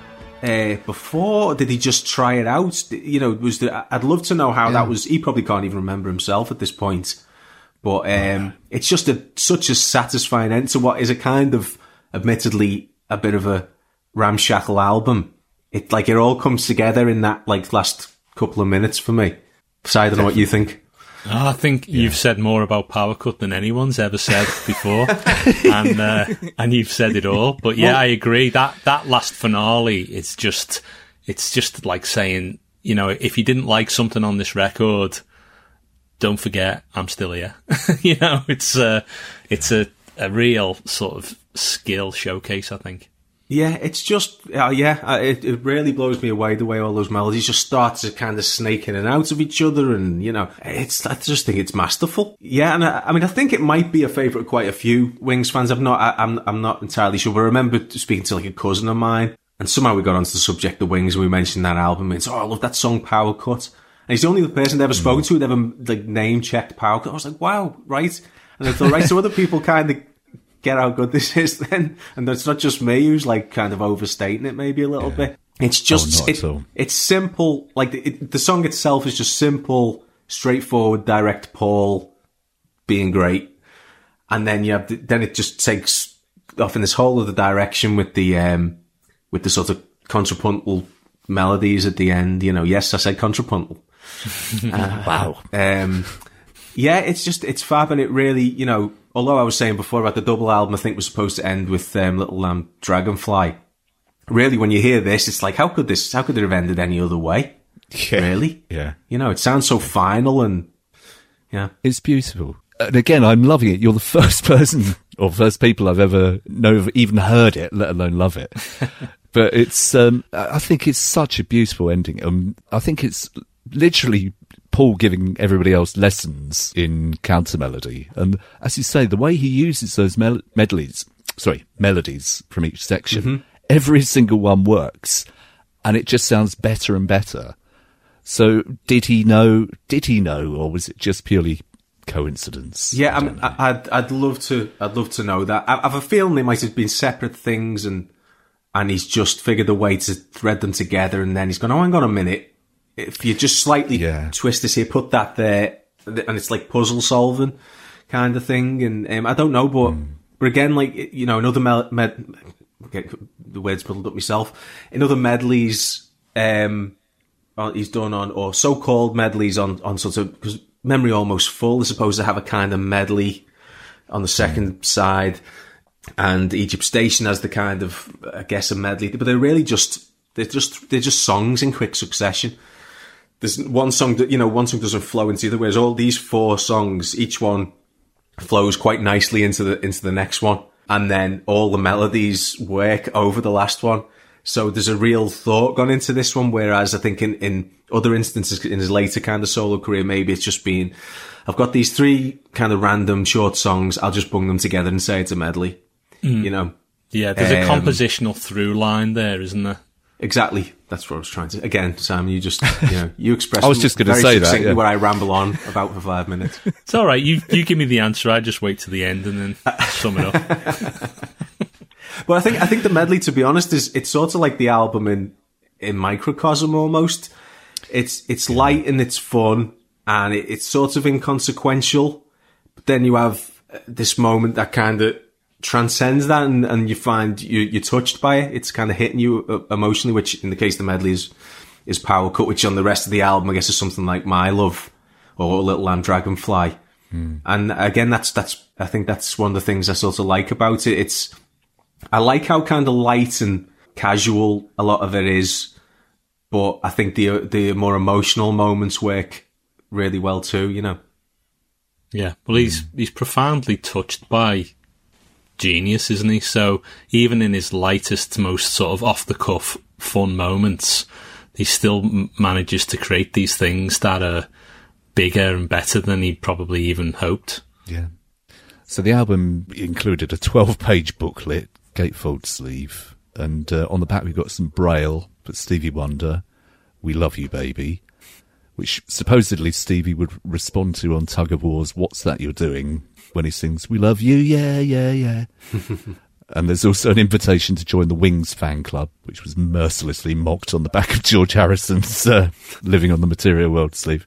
uh, before? Or did he just try it out? You know, was the, I'd love to know how yeah. that was. He probably can't even remember himself at this point. But um, it's just a such a satisfying end to what is a kind of, admittedly, a bit of a ramshackle album. It like it all comes together in that like last couple of minutes for me. So I don't know what you think. Oh, I think yeah. you've said more about Power Cut than anyone's ever said before, and uh, and you've said it all. But yeah, well, I agree that that last finale, it's just it's just like saying, you know, if you didn't like something on this record, don't forget I'm still here. You know, it's uh, it's a a real sort of skill showcase, I think. Yeah, it's just, uh, yeah, it, it really blows me away the way all those melodies just start to kind of snake in and out of each other, and, you know, it's, I just think it's masterful. Yeah, and I, I mean, I think it might be a favourite of quite a few Wings fans. I'm not, I, I'm, I'm not entirely sure, but I remember speaking to like a cousin of mine, and somehow we got onto the subject of Wings, and we mentioned that album, and it's, oh, I love that song Power Cut. And he's the only person I've ever spoken to who'd ever, like, name-checked Power Cut. I was like, wow, right. And I thought, right, so other people kind of get how good this is then, and it's not just me who's like kind of overstating it maybe a little yeah. bit. It's just oh, it, it's simple. Like it, the song itself is just simple, straightforward, direct Paul being great, and then you have the, then it just takes off in this whole other direction with the um with the sort of contrapuntal melodies at the end. You know, yes, I said contrapuntal. uh, wow. Um, yeah, it's just it's fab, and it really, you know. Although I was saying before about the double album, I think was supposed to end with um, Little Lamb Dragonfly. Really, when you hear this, it's like, how could this? How could it have ended any other way? Yeah. Really? Yeah. You know, it sounds so final, and yeah, it's beautiful. And again, I'm loving it. You're the first person or first people I've ever know even heard it, let alone love it. But it's, um, I think it's such a beautiful ending. Um, I think it's literally Paul giving everybody else lessons in counter melody, and as you say, the way he uses those mel- medleys, sorry, melodies from each section, mm-hmm. every single one works, and it just sounds better and better. So, did he know? Did he know, or was it just purely coincidence? Yeah, I mean, I'd I'd love to I'd love to know that. I have a feeling they might have been separate things, and and he's just figured a way to thread them together, and then he's gone, oh, hang on a minute. If you just slightly yeah. twist this here, put that there, and it's like puzzle solving kind of thing. And um, I don't know, but mm. but again, like, you know, another med, med get the words muddled up myself. In other medleys, um, he's done on, or so-called medleys on on sort of, because Memory Almost Full is supposed to have a kind of medley on the second mm. side, and Egypt Station has the kind of, I guess, a medley, but they're really just they're just they're just songs in quick succession. There's one song that, you know, one song doesn't flow into the other, whereas all these four songs, each one flows quite nicely into the into the next one, and then all the melodies work over the last one. So there's a real thought gone into this one, whereas I think in, in other instances in his later kind of solo career, maybe it's just been, I've got these three kind of random short songs, I'll just bung them together and say it's a medley, mm. you know. Yeah, there's um, a compositional through line there, isn't there? Exactly. That's what I was trying to. Again, Sam, you just, you know, you expressed. I was just going to say that. Yeah. Where I ramble on about for five minutes. It's all right. You you give me the answer. I just wait to the end and then sum it up. But I think I think the medley, to be honest, is it's sort of like the album in in microcosm almost. It's it's light and it's fun and it, it's sort of inconsequential. But then you have this moment that kind of transcends that, and, and you find you, you're touched by it. It's kind of hitting you emotionally, which in the case of the medley is, is Power Cut, which on the rest of the album, I guess, is something like My Love or Little Lamb Dragonfly. Mm. And again, that's, that's, I think that's one of the things I sort of like about it. It's, I like how kind of light and casual a lot of it is, but I think the, the more emotional moments work really well too, you know? Yeah. Well, he's, he's profoundly touched by genius, isn't he? So even in his lightest, most sort of off the cuff fun moments, he still m- manages to create these things that are bigger and better than he probably even hoped. Yeah. So the album included a twelve page booklet, gatefold sleeve, and uh, on the back we've got some braille for Stevie Wonder, We Love You Baby. which supposedly Stevie would respond to on Tug of War's What's That You're Doing, when he sings, "We love you, yeah, yeah, yeah." And there's also an invitation to join the Wings fan club, which was mercilessly mocked on the back of George Harrison's uh, Living on the Material World sleeve.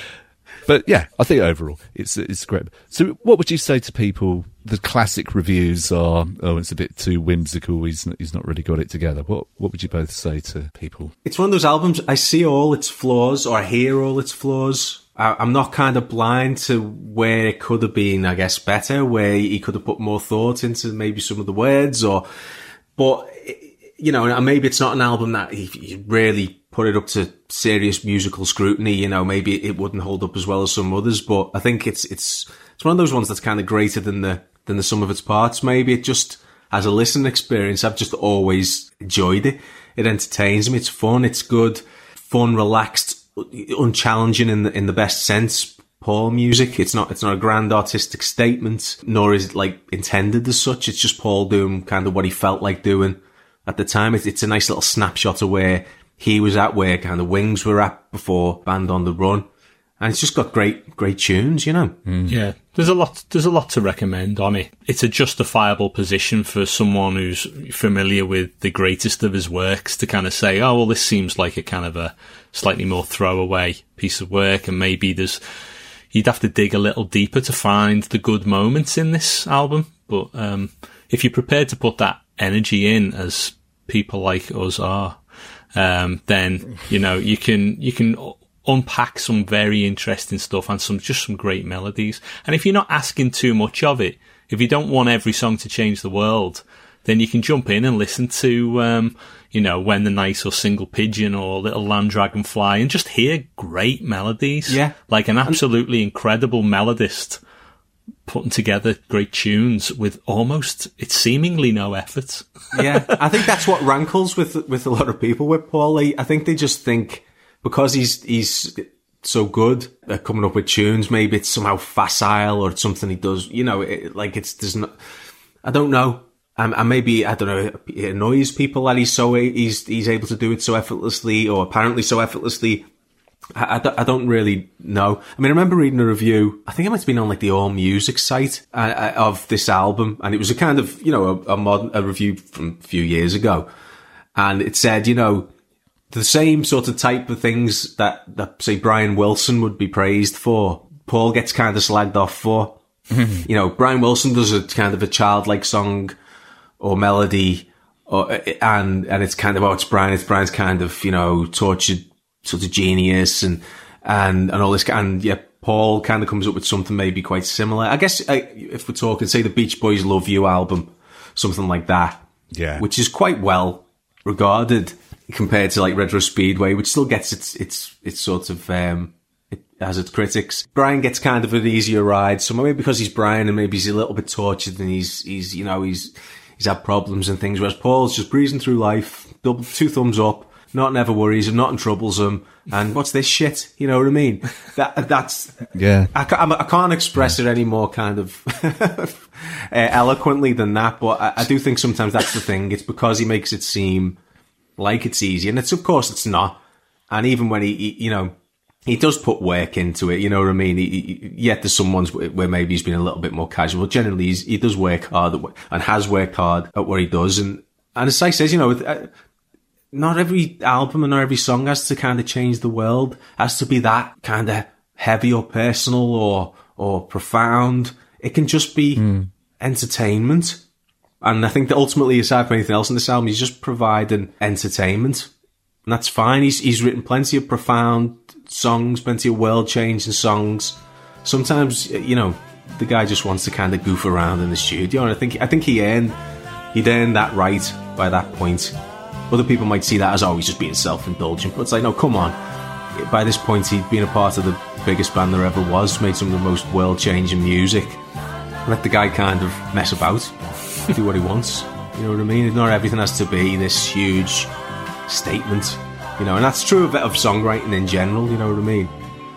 But yeah, I think overall it's it's great. So what would you say to people? The classic reviews are, oh, it's a bit too whimsical, he's not, he's not really got it together. What what would you both say to people? It's one of those albums, I see all its flaws, or I hear all its flaws. I, I'm not kind of blind to where it could have been, I guess, better, where he could have put more thought into maybe some of the words, or, but, you know, and maybe it's not an album that he, he really put it up to serious musical scrutiny, you know, maybe it wouldn't hold up as well as some others, but I think it's, it's, it's one of those ones that's kind of greater than the, than the sum of its parts. Maybe it just, as a listening experience, I've just always enjoyed it. It entertains me. It's fun. It's good, fun, relaxed, unchallenging in the, in the best sense. Paul music. It's not, it's not a grand artistic statement, nor is it like intended as such. It's just Paul doing kind of what he felt like doing at the time. It's, it's a nice little snapshot of where he was at, where kind of Wings were at before Band on the Run. And it's just got great, great tunes, you know. Mm. Yeah, there's a lot. There's a lot to recommend on it. It's a justifiable position for someone who's familiar with the greatest of his works to kind of say, "Oh, well, this seems like a kind of a slightly more throwaway piece of work," and maybe there's you'd have to dig a little deeper to find the good moments in this album. But um, if you're prepared to put that energy in, as people like us are, um, then you know you can you can. unpack some very interesting stuff and some just some great melodies. And if you're not asking too much of it, if you don't want every song to change the world, then you can jump in and listen to, um, you know, When the Night or Single Pigeon or Little Land Dragonfly and just hear great melodies. Yeah. Like an absolutely incredible melodist putting together great tunes with almost, it's seemingly no effort. Yeah. I think that's what rankles with, with a lot of people with Paul. I think they just think, because he's he's so good at coming up with tunes, maybe it's somehow facile or it's something he does, you know, it, like it's, there's not, I don't know. Um, and maybe, I don't know, it annoys people that he's so, he's, he's able to do it so effortlessly or apparently so effortlessly. I, I, don't, I don't really know. I mean, I remember reading a review, I think it might have been on like the All Music site uh, of this album. And it was a kind of, you know, a, a modern, a review from a few years ago. And it said, you know, the same sort of type of things that, that, say, Brian Wilson would be praised for, Paul gets kind of slagged off for. You know, Brian Wilson does a kind of a childlike song or melody, or, and, and it's kind of, oh, it's Brian, it's Brian's kind of, you know, tortured sort of genius and, and, and all this, and yeah, Paul kind of comes up with something maybe quite similar. I guess I, if we're talking, say, the Beach Boys' Love You album, something like that. Yeah. Which is quite well regarded compared to like Retro Speedway, which still gets its, its, its sort of, um, it has its critics. Brian gets kind of an easier ride. So maybe because he's Brian and maybe he's a little bit tortured and he's, he's, you know, he's, he's had problems and things. Whereas Paul's just breezing through life, double, two thumbs up, not never worries him, nothing troubles him. And what's this shit? You know what I mean? That, that's, yeah. I, I, I can't express yeah. it any more kind of uh, eloquently than that. But I, I do think sometimes that's the thing. It's because he makes it seem like it's easy, and it's, of course, it's not. And even when he, he you know, he does put work into it, you know what I mean? He, he, yet there's some ones where maybe he's been a little bit more casual. Generally, he's, he does work hard at, and has worked hard at what he does. And, and as I says, you know, not every album and not every song has to kind of change the world, has to be that kind of heavy or personal or, or profound. It can just be mm. entertainment. And I think that ultimately, aside from anything else in this album, he's just providing entertainment. And that's fine. He's he's written plenty of profound songs, plenty of world-changing songs. Sometimes, you know, the guy just wants to kind of goof around in the studio. And I think I think he earned, he'd earned that right by that point. Other people might see that as, oh, he's just being self-indulgent. But it's like, no, come on. By this point, he'd been a part of the biggest band there ever was, made some of the most world-changing music. Let the guy kind of mess about. Do what he wants, you know what I mean? Not everything has to be this huge statement, you know, and that's true of, of songwriting in general, you know what I mean?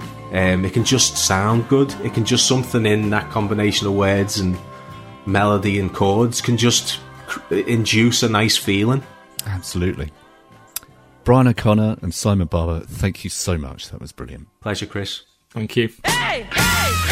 Um, it can just sound good. It can just, something in that combination of words and melody and chords can just induce a nice feeling. Absolutely. Brian O'Connor and Simon Barber, thank you so much. That was brilliant. Pleasure, Chris. Thank you. Hey, hey,